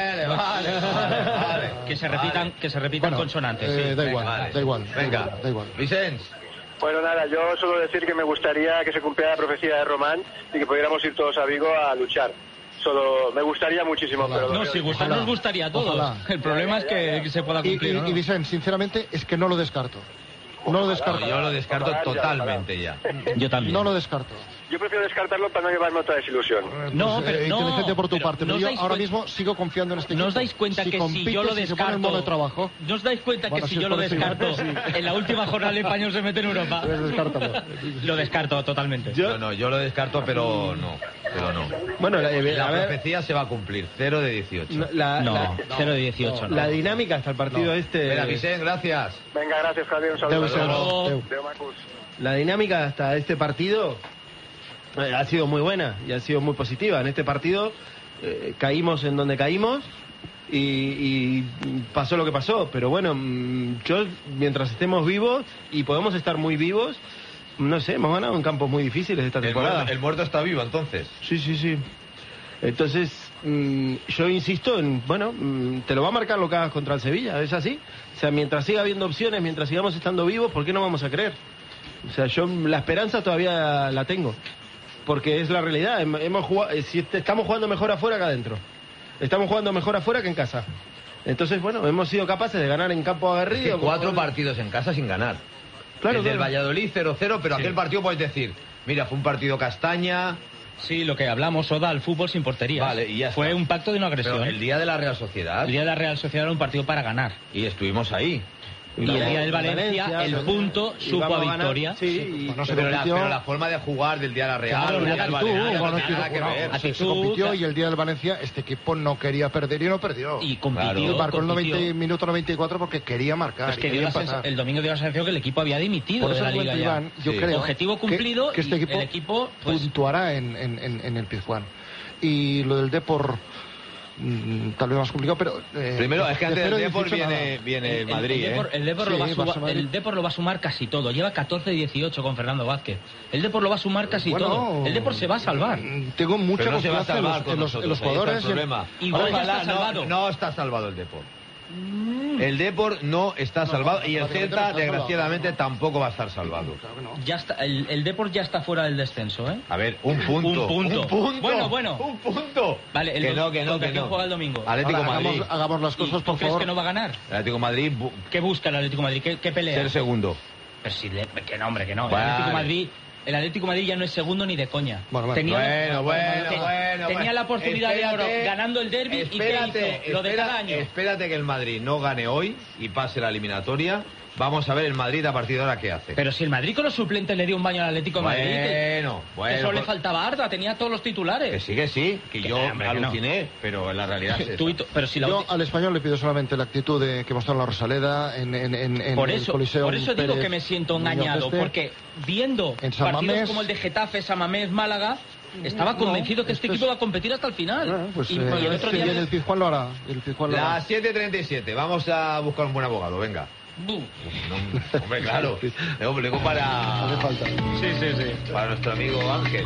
Vale. Que se repitan consonantes. Da igual. Venga. Vicens. Bueno, nada, yo solo decir que me gustaría que se cumpliera la profecía de Román y que pudiéramos ir todos a Vigo a luchar. Solo me gustaría muchísimo, pero nos gustaría a todos. Ojalá. El problema es que se pueda cumplir. Y Vicente, sinceramente, es que no lo descarto. Yo lo descarto totalmente ya. Yo también. No lo descarto. Yo prefiero descartarlo para no llevarme otra desilusión. Inteligente por tu parte, pero yo ahora mismo sigo confiando en este equipo. ¿No os dais cuenta que si yo lo descarto? ¿No os dais cuenta que si yo lo descarto, en la última jornada el Español se mete en Europa? Lo descarto totalmente. Yo lo descarto, pero no. Bueno, la profecía se va a cumplir, 0 de 18. 0 de 18. La dinámica hasta el partido Venga, Vicente, gracias. Venga, gracias, Javier. Un saludo. La dinámica hasta este partido ha sido muy buena y ha sido muy positiva. En este partido caímos en donde caímos y pasó lo que pasó. Pero bueno, yo mientras estemos vivos y podemos estar muy vivos, no sé, hemos ganado en campos muy difíciles esta temporada. El muerto está vivo, entonces. Sí. Entonces, yo insisto te lo va a marcar lo que hagas contra el Sevilla, es así. O sea, mientras siga habiendo opciones, mientras sigamos estando vivos, ¿por qué no vamos a creer? O sea, yo la esperanza todavía la tengo. Porque es la realidad. Estamos jugando mejor afuera que adentro. Estamos jugando mejor afuera que en casa. Entonces, bueno, hemos sido capaces de ganar en campo aguerrido. 4 partidos en casa sin ganar. Claro, el del claro. Valladolid 0-0, pero aquel partido puedes decir, mira, fue un partido castaña. Sí, lo que hablamos, Oda, al fútbol sin portería. Vale, y ya está. Fue un pacto de no agresión. Pero el día de la Real Sociedad. El día de la Real Sociedad era un partido para ganar. Y estuvimos ahí. Y el día del Valencia, el punto supo a victoria. Sí, pero la forma de jugar del día de la Real. Claro, del día del Valencia, no tiene nada que ver. Se compitió y el día del Valencia este equipo no quería perder y no perdió. Y compitió. Y marcó el compitió. minuto 94 porque quería marcar. Es que y quería el domingo dio la sensación que el equipo había dimitido Por de eso la liga ya. Iván, yo creo Objetivo cumplido que este y el equipo pues, puntuará en el Pizjuán. Y lo del Depor tal vez más complicado, pero primero es que antes del Depor 18 viene el Madrid. El Depor lo va a sumar casi todo. Lleva 14-18 con Fernando Vázquez. El Depor lo va a sumar casi todo. El Depor se va a salvar. Tengo mucha no confianza en los jugadores. Igual ya está salvado. No está salvado el Depor. El Depor no está salvado y el Celta, desgraciadamente, tampoco va a estar salvado. Ya está, el Depor ya está fuera del descenso, ¿eh? A ver, un punto. Bueno. Un punto. Vale, que no. ¿Quién juega el domingo? Atlético Madrid. Hagamos las cosas, por ¿Crees favor. que no va a ganar? El Atlético Madrid. ¿Qué busca el Atlético Madrid? ¿Qué pelea? Ser segundo. Pero si que no, hombre, que no. Vale. El Atlético Madrid ya no es segundo ni de coña. Tenía la oportunidad de oro ganando el derbi y ¿qué hizo? Lo de cada año. Espérate que el Madrid no gane hoy y pase la eliminatoria. Vamos a ver el Madrid a partir de ahora qué hace. Pero si el Madrid con los suplentes le dio un baño al Atlético de Madrid. Bueno. Eso le faltaba Arda, tenía todos los titulares. Que sí, que yo aluciné, pero en la realidad es Yo al Español le pido solamente la actitud que mostró en la Rosaleda, en el Coliseo. Por eso digo que me siento engañado, porque viendo partidos como el de Getafe, San Mamés, Málaga, estaba convencido que este equipo va a competir hasta el final. Y el otro día el Pizjuán lo hará. Las 7:37, vamos a buscar un buen abogado, venga. Hombre, claro. Luego para... Hace falta. Sí. Para nuestro amigo Ángel.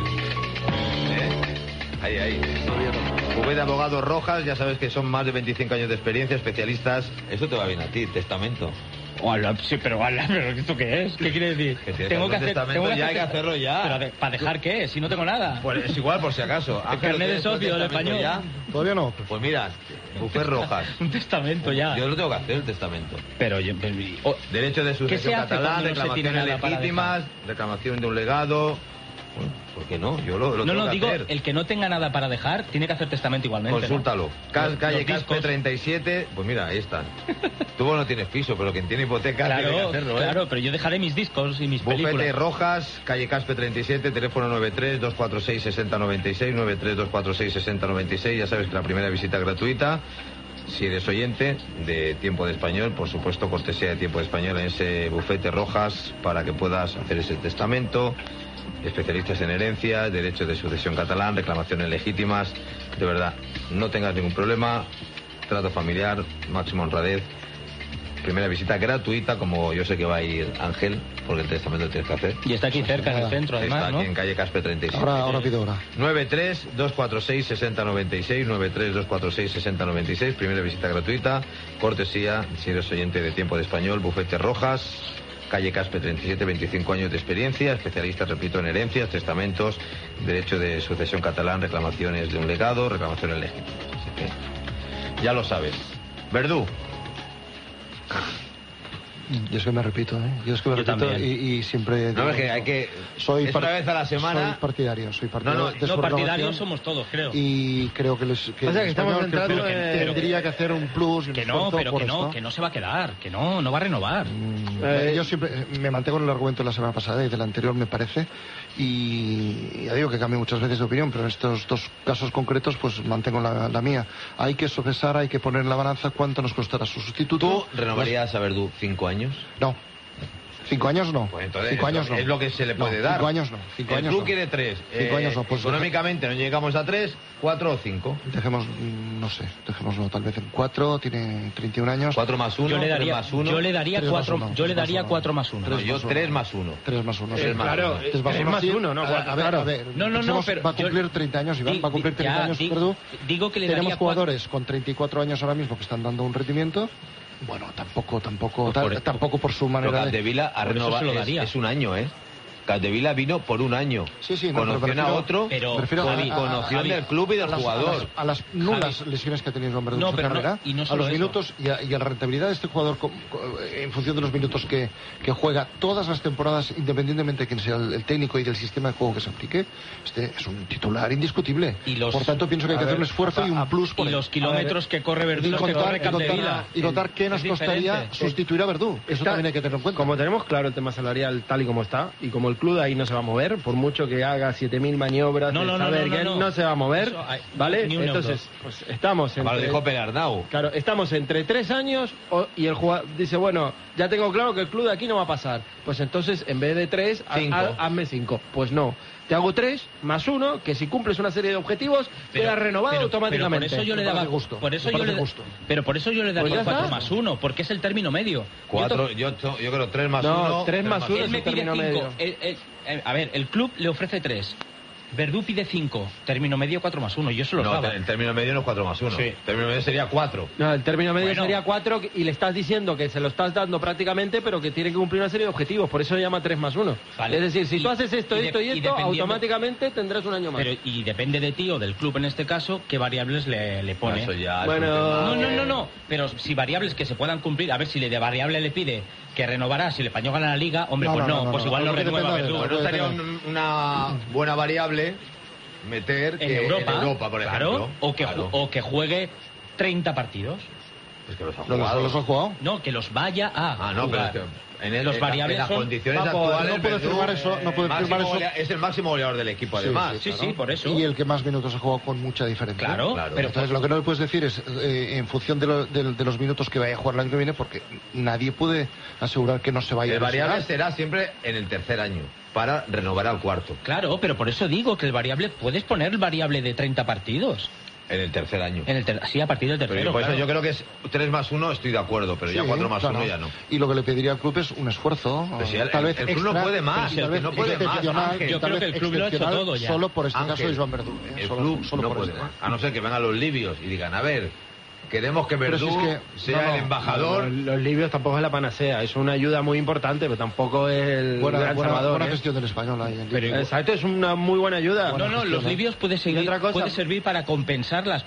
Ahí. Bufete de Abogados Rojas, ya sabes que son más de 25 años de experiencia, especialistas. Eso te va bien a ti, testamento. Pero ¿esto qué es? ¿Qué quiere decir? Tengo que hacer testamento, ya hay que hacerlo ya. ¿Pero para dejar qué? Si no tengo nada. Pues es igual, por si acaso. El carnet de socio del español. Ya? Todavía no. Pues mira, Bufete Rojas. Un testamento ya. Yo lo tengo que hacer, el testamento. Pero yo... Derecho de sucesión catalán, reclamaciones legítimas, reclamación de un legado... Bueno, ¿por qué no? Yo lo tengo que digo, hacer. El que no tenga nada para dejar tiene que hacer testamento igualmente. Consúltalo. Calle Caspe 37, pues mira, ahí están. Tú no tienes piso, pero quien tiene hipoteca tiene que hacerlo, Claro, pero yo dejaré mis discos y mis películas. Bufete Rojas, calle Caspe 37, teléfono 93-246-6096, 93-246-6096. Ya sabes que la primera visita es gratuita. Si eres oyente de Tiempo de Español, por supuesto, cortesía de Tiempo de Español en ese Bufete Rojas para que puedas hacer ese testamento. Especialistas en herencia, derecho de sucesión catalán, reclamaciones legítimas. De verdad, no tengas ningún problema. Trato familiar, máxima honradez. Primera visita gratuita, como yo sé que va a ir Ángel, porque el testamento lo tienes que hacer. Y está aquí cerca, en el centro, además, está ¿no? aquí en calle Caspe 37. Ahora pido hora. 93-246-6096, 93-246-6096, primera visita gratuita, cortesía, si eres oyente de Tiempo de Español, Bufete Rojas, calle Caspe 37, 25 años de experiencia, especialistas, repito, en herencias, testamentos, derecho de sucesión catalán, reclamaciones de un legado, reclamaciones legítimas. Así que ya lo sabes. Verdú. Yo es que me repito, ¿eh? Yo repito y siempre... No, es que hay que... Soy una vez a la semana... Soy partidario No, partidarios somos todos, creo. Y creo que el español tendría que hacer un plus y un esfuerzo que no se va a quedar, que no va a renovar. Yo siempre me mantengo en el argumento de la semana pasada y del anterior, me parece, y ya digo que cambio muchas veces de opinión, pero en estos dos casos concretos pues mantengo la mía. Hay que sopesar, hay que poner en la balanza cuánto nos costará su sustituto. ¿Tú renovarías a Verdú 5 años? No. 5 años no. Pues entonces 5 años no. Es lo que se le puede dar. 5 años no. 5 años Tú no. quiere 3. 5 años no. Pues económicamente no llegamos a 3, 4 o 5. Dejémoslo tal vez en 4, tiene 31 años. 4 más 1, yo le daría 3 más 1. Yo le daría 4 más 1. No, yo 3 más 1. 3 más 1. Claro, 3 más 1, ¿no? A ver. No, pero va a cumplir 30 años, Iván, va a cumplir 30 años, Verdú. Digo que le daría Tenemos jugadores con 34 años ahora mismo que están dando un rendimiento. Bueno, tampoco por su manera de... Vila a renovar es un año, ¿eh? Capdevila vino por un año. Sí, no, conoció a otro, pero con noción del club y del jugador. A las nulas lesiones que ha tenido Joan Verdú en su carrera, y no a los minutos y a la rentabilidad de este jugador en función de los minutos que juega todas las temporadas, independientemente de quién sea el técnico y del sistema de juego que se aplique, este es un titular indiscutible. Por tanto, pienso que hay que hacer un esfuerzo y un plus por él. Y los kilómetros que corre Verdú, los que corre Capdevila. Y contar qué nos costaría sustituir a Verdú. Eso también hay que tenerlo en cuenta. Como tenemos claro el tema salarial tal y como está, y como el club ahí no se va a mover, por mucho que haga 7.000 maniobras, no se va a mover, ¿vale? Entonces, pues estamos entre... Lo dijo Pelarnau. Claro, estamos entre 3 años y el jugador dice, bueno, ya tengo claro que el club de aquí no va a pasar. Pues entonces, en vez de 3, hazme 5. Pues no. Te hago 3 más 1, que si cumples una serie de objetivos, queda renovado automáticamente. Pero por eso yo le daba gusto. Pero por eso yo le daría 4 más 1, porque es el término medio. 4, yo creo 3 más 1. No, 3 más 1 es el término medio. A ver, el club le ofrece 3. Verdú pide 5, término medio 4 más 1, yo se lo daba. El término medio no es 4 más 1, el término medio sería 4. No, el término medio sería 4 y le estás diciendo que se lo estás dando prácticamente, pero que tiene que cumplir una serie de objetivos, por eso se llama 3 más 1. Vale. Es decir, si tú haces esto y esto, automáticamente tendrás un año más. Pero, y depende de ti o del club en este caso, qué variables le pone. Eso ya no, pero si variables que se puedan cumplir, a ver si de variable le pide que renovará si el Español gana la Liga, hombre, pues igual no renueva Verdú. Pues no estaría una buena variable meter en Europa, por ejemplo. O que juegue 30 partidos. Es que los ha jugado. No, que los vaya a jugar. Pero es que los variables en las son, condiciones actuales no puede firmar eso, es el máximo goleador del equipo, además. Sí, por eso. Y el que más minutos ha jugado con mucha diferencia. Claro. Pero entonces lo que no le puedes decir es en función de los minutos que vaya a jugar el año que viene, porque nadie puede asegurar que no se vaya a El variable será siempre en el tercer año para renovar al cuarto. Claro, pero por eso digo que el variable, puedes poner el variable de 30 partidos. En el tercer año. Sí, a partir del tercero. Por eso yo creo que es 3 más 1, estoy de acuerdo, pero ya 4 más 1 ya no. Y lo que le pediría al club es un esfuerzo. Tal vez el club no puede más. Yo creo que el club lo ha hecho todo ya. Solo por este caso de Joan Verdú. El club no puede más. A no ser que vengan los libios y digan, a ver, queremos que Verdú sea el embajador. Los libios tampoco es la panacea, es una ayuda muy importante, pero tampoco es el gran salvador. Buena gestión del español ahí. Exacto, es una muy buena ayuda. Los libios puede servir para compensar la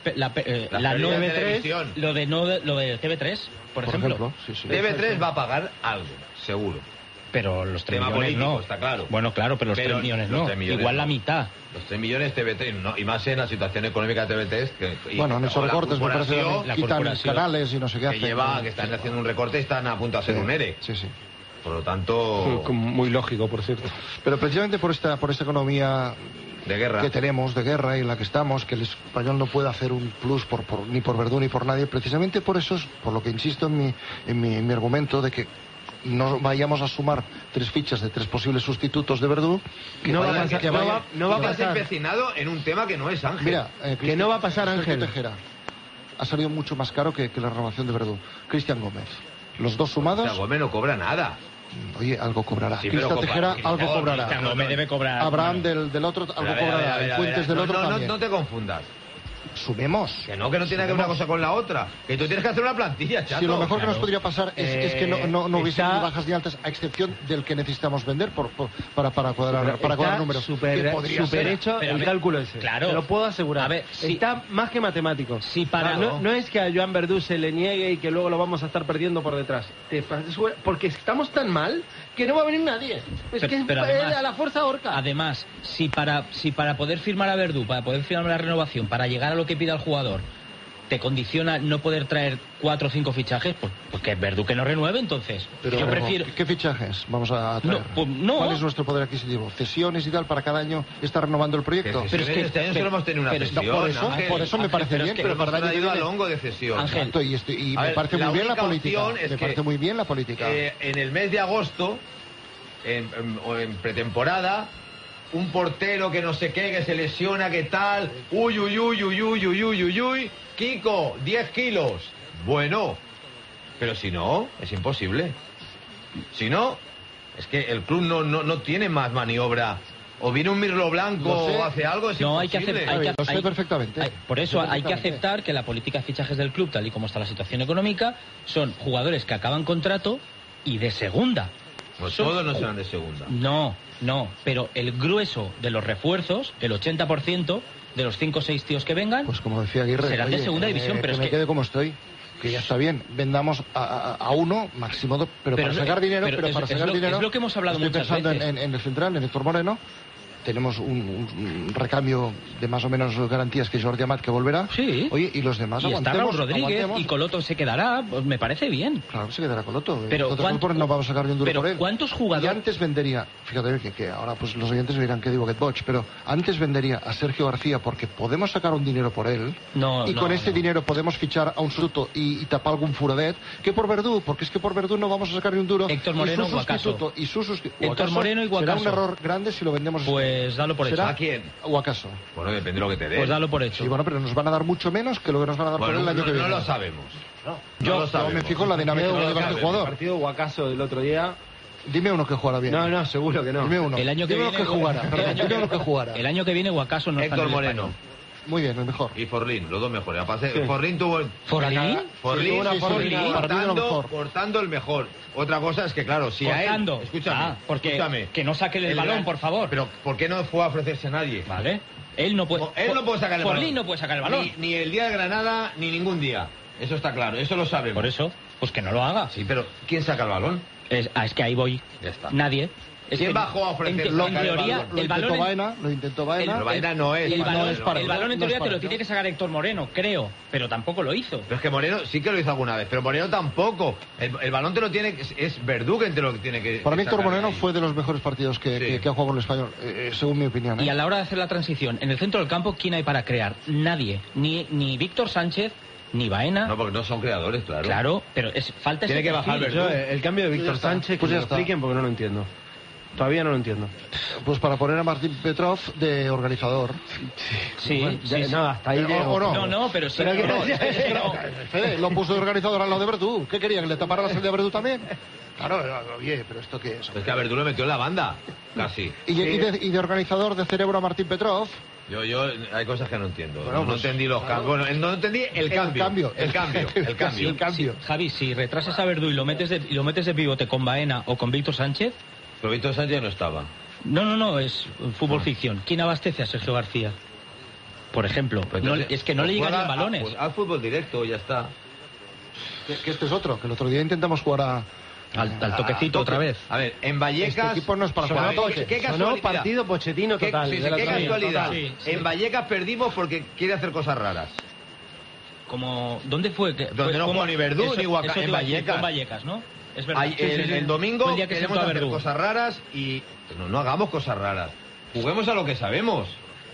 TV3, lo de TV3, por ejemplo. TV3 va a pagar algo, seguro. Pero los 3 millones político, no. Está claro. Bueno, claro, pero los 3 millones no. 3 millones igual no. la mitad. Los 3 millones TV3, no, y más en la situación económica de TV3. Bueno, en esos recortes me parece que quitan canales y no sé qué hacen. Que están haciendo un recorte y están a punto de hacer un ERE. Sí. Por lo tanto... Muy lógico, por cierto. Pero precisamente por esta economía de guerra que tenemos, de guerra y en la que estamos, que el español no puede hacer un plus ni por Verdú ni por nadie, precisamente por eso es por lo que insisto en mi argumento de que no vayamos a sumar 3 fichas de 3 posibles sustitutos de Verdú. No va a pasar. Estás empecinado en un tema que no es, Ángel. Mira, que no va a pasar, Ángel. Tejera ha salido mucho más caro que la renovación de Verdú. Cristian Gómez. Los dos sumados... Cristian Gómez no cobra nada. Oye, algo cobrará. Sí, Cristian Tejera algo cobrará. Cristian Gómez debe cobrar. Abraham del otro algo cobrará. Fuentes del otro también. No te confundas. Sumemos. Que no tiene que ver una cosa con la otra. Que tú tienes que hacer una plantilla, chato. Si lo mejor que nos podría pasar es que no hubiese ni bajas ni altas, a excepción del que necesitamos vender para cuadrar números. Súper hecho el cálculo ese. Claro. Te lo puedo asegurar. A ver, está más que matemático. Claro. No es que a Joan Verdú se le niegue y que luego lo vamos a estar perdiendo por detrás. Porque estamos tan mal que no va a venir nadie. Pero además, a la fuerza ahorca. Además, si para poder firmar a Verdú, para poder firmar la renovación, para llegar a lo que pida el jugador, te condiciona no poder traer 4 o 5 fichajes, pues que Verdú que no renueve, entonces. Pero yo prefiero... ¿Qué fichajes vamos a traer? ¿Cuál es nuestro poder adquisitivo? ¿Cesiones y tal para cada año estar renovando el proyecto? Pero es que este año solo hemos tenido una cesión. Por eso me parece bien, pero para el año que viene... longo de cesión. Ángel, y me parece muy bien la política. Me parece muy bien la política. En el mes de agosto, en pretemporada, un portero que no sé qué, que se lesiona, que tal, uy, Kiko, 10 kilos. Bueno, pero si no, es imposible. Si no, es que el club no tiene más maniobra. O viene un mirlo blanco o hace algo, es imposible. Lo sé perfectamente. Por eso hay que aceptar que la política de fichajes del club, tal y como está la situación económica, son jugadores que acaban contrato y de segunda. Pues todos no serán de segunda. No, No, pero el grueso de los refuerzos, el 80% de los 5 o 6 tíos que vengan, pues como decía Aguirre, serán de segunda división. Pero que me quede como estoy. Que ya está bien, vendamos a uno, máximo dos, pero para sacar dinero, es lo que hemos hablado muchas veces. Estoy pensando en el central, en Héctor Moreno. Tenemos un recambio de más o menos garantías, que es Jordi Amat, que volverá. Sí. Oye, y los demás y aguantemos. Está Raúl Rodríguez, y Coloto se quedará, pues me parece bien. Claro que se quedará Coloto. Pero no vamos a sacar ni un duro por él. ¿Cuántos jugadores? Y antes vendería, fíjate que ahora pues los oyentes me dirán que digo Get Boch, pero antes vendería a Sergio García porque podemos sacar un dinero por él. Con este dinero podemos fichar a un sustituto y tapar algún furadet, que por Verdú, porque es que por Verdú no vamos a sacar ni un duro. Héctor Moreno o Guacaso. Héctor Moreno y Guacaso. Será un error grande si lo vendemos. Pues dalo por hecho. ¿A quién? ¿O acaso? Bueno, depende de lo que te dé. Pues dalo por hecho. Sí, bueno, pero nos van a dar mucho menos que lo que nos van a dar por el año que viene. No lo sabemos. Yo me fijo en la dinámica del jugador. El partido Guacaso del otro día. Dime uno que jugará bien. No, seguro que no. Dime uno. El año que viene jugará. El año que viene Guacaso no está en Héctor el Moreno. español. Muy bien, el mejor. Y Forlín, los dos mejores. Forlín tuvo... ¿Forlín? Forlín, Forlín, cortando el mejor. Otra cosa es que, claro, si cortando. a él... Escúchame, escúchame. Que no saque el balón, por favor. Pero, ¿por qué no fue a ofrecerse a nadie? Vale. Él no puede sacar el balón. Forlín no puede sacar el balón. Ni el día de Granada, ni ningún día. Eso está claro, eso lo sabemos. Por eso, pues que no lo haga. Sí, pero ¿quién saca el balón? Es que ahí voy. Ya está. Nadie. ¿Quién bajó a ofrecerlo? En teoría, lo intentó Baena. Pero Baena no es. El balón en teoría te lo tiene que sacar Héctor Moreno, creo. Pero tampoco lo hizo. Pero es que Moreno sí que lo hizo alguna vez, pero Moreno tampoco. El balón te lo tiene... Es Verdú quien te lo tiene que... Para mí Héctor Moreno fue de los mejores partidos que ha jugado con el Español, según mi opinión. Y a la hora de hacer la transición, en el centro del campo, ¿quién hay para crear? Nadie. Ni Víctor Sánchez, ni Baena. No, porque no son creadores, claro. Claro, pero falta tiene que bajar Verdú. El cambio de Víctor Sánchez, pues ya lo expliquen porque no lo entiendo. Todavía no lo entiendo. Pues para poner a Martín Petrov de organizador. Sí. No, hasta ahí No, pero sí. Fede, lo puso de organizador al lado de Verdú. ¿Qué querían? ¿Que le tapara la salida a Verdú también? Claro, oye, pero ¿esto qué es? Es que a Verdú lo metió en la banda, casi. ¿Y de organizador de cerebro a Martín Petrov? Yo hay cosas que no entiendo. Bueno, no entendí los cambios. Bueno, no entendí el cambio. El cambio. Javi, si retrasas a Verdú y lo metes de pivote con Baena o con Víctor Sánchez... Pero Víctor Sánchez no estaba. No, es fútbol ficción. ¿Quién abastece a Sergio García? Por ejemplo. Pues entonces, es que no le llegan balones. Pues al fútbol directo, ya está. Que este es otro, que el otro día intentamos jugar al toquecito otra vez. A ver, en Vallecas... Este equipo no es para jugar a toque. ¿Qué casualidad? Partido Pochettino total. ¿Qué casualidad? Sí. En Vallecas perdimos porque quiere hacer cosas raras. ¿Dónde fue? Donde no jugó ni Verdú ni Guaca. En Vallecas. En Vallecas, ¿no? Es verdad. El domingo que queremos hacer cosas raras y... No hagamos cosas raras. Juguemos a lo que sabemos.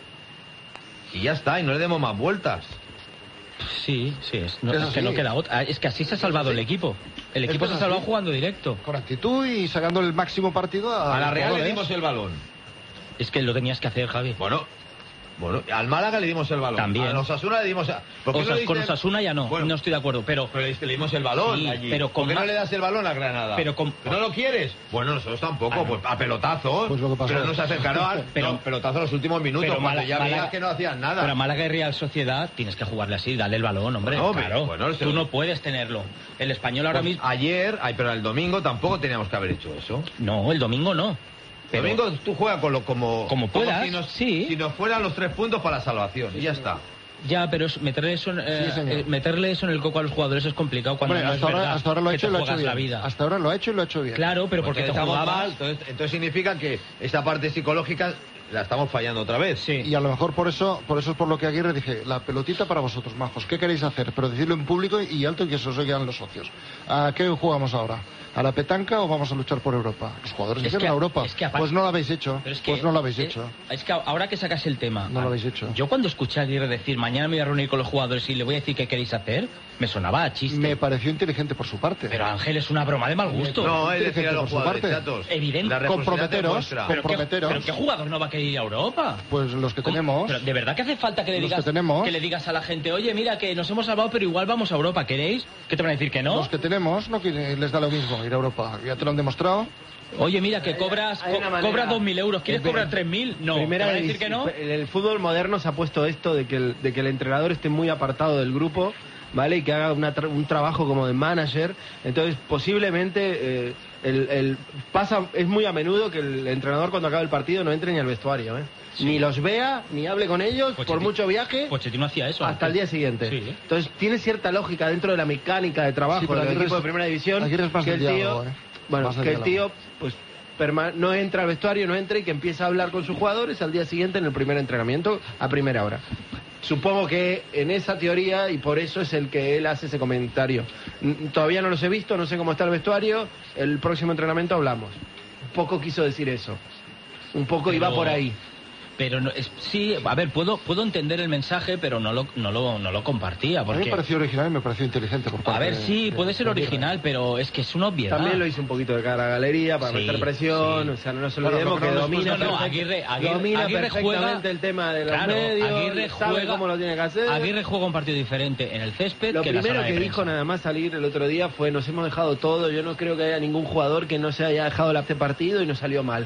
Y ya está, y no le demos más vueltas. Sí, es que no queda otra. Es que así se ha salvado el equipo. El equipo se ha salvado jugando directo. Con actitud y sacando el máximo partido a la Real le dimos el balón. Es que lo tenías que hacer, Javi. Bueno, al Málaga le dimos el balón. También. A Osasuna le dimos... Con Osasuna ya no. No estoy de acuerdo, pero le dimos el balón allí. Pero ¿por qué no le das el balón a Granada? ¿No lo quieres? Bueno, nosotros tampoco. Pues a pelotazos. Pues lo que pasó. Pero nos acercaron pelotazos los últimos minutos. Pero cuando ya veías que no hacían nada. Pero a Málaga y Real Sociedad tienes que jugarle así, dale el balón, hombre. No, claro. Bueno, tú no puedes tenerlo. El Español ahora mismo... Pero el domingo tampoco teníamos que haber hecho eso. No, el domingo no. El domingo tú juegas como puedas, si nos fueran los 3 puntos para la salvación, y ya está. Ya, pero meterle eso en el coco a los jugadores es complicado cuando hasta ahora lo ha hecho y lo ha hecho bien. La vida. Hasta ahora lo ha hecho y lo ha hecho bien. Claro, pero porque te jugabas mal, entonces significa que esa parte psicológica la estamos fallando otra vez. Sí. Y a lo mejor por eso es por lo que Aguirre dije, la pelotita para vosotros, majos. ¿Qué queréis hacer? Pero decirlo en público y alto y que se os oigan los socios. ¿A qué jugamos ahora? ¿A la petanca o vamos a luchar por Europa? Los jugadores dicen a Europa. Pues no lo habéis hecho. Pues no lo habéis hecho. Es que ahora que sacas el tema... No lo habéis hecho. Yo cuando escuché a Aguirre decir, mañana me voy a reunir con los jugadores y le voy a decir qué queréis hacer, me sonaba a chiste. Me pareció inteligente por su parte. Pero Ángel, es una broma de mal gusto. No, es decir a los jugadores chatos. Evidente. Comprometeros. ¿Pero qué jugador no va a querer ir a Europa? Pues los que tenemos. Pero de verdad que hace falta que le digas a la gente, oye, mira que nos hemos salvado, pero igual vamos a Europa, ¿queréis? ¿Qué te van a decir que no? Los que tenemos no les da lo mismo ir a Europa. Ya te lo han demostrado. Oye, mira que cobras 2.000 euros, ¿quieres cobrar 3.000? No, ¿te van a decir que no? En el fútbol moderno se ha puesto esto de que el entrenador esté muy apartado del grupo ¿vale? Y que haga un trabajo como de manager. Entonces, posiblemente es muy a menudo que el entrenador cuando acabe el partido no entre ni al vestuario, ¿eh? Sí. Ni los vea, ni hable con ellos, por mucho viaje. Pochettino hacía eso hasta el día siguiente. Sí. Entonces, tiene cierta lógica dentro de la mecánica de trabajo del equipo de primera división que el tío, pues, no entra al vestuario, no entra y que empieza a hablar con sus jugadores al día siguiente en el primer entrenamiento a primera hora. Supongo que en esa teoría, y por eso es el que él hace ese comentario. Todavía no los he visto, no sé cómo está el vestuario, el próximo entrenamiento hablamos. Un poco quiso decir eso, un poco iba por ahí. Pero sí, a ver, puedo entender el mensaje, pero no lo compartía. Porque... A mí me pareció original y me pareció inteligente por parte. A ver, sí, puede ser original, pero es que es una obviedad. También lo hizo un poquito de cara a galería para meter presión, o sea, no nos olvidemos que domina perfectamente el tema de los medios, Aguirre sabe cómo lo tiene que hacer. Aguirre juega un partido diferente en el césped lo que en la sala de primero que prensa. dijo nada más salir el otro día fue: nos hemos dejado todo, yo no creo que haya ningún jugador que no se haya dejado el partido y no salió mal.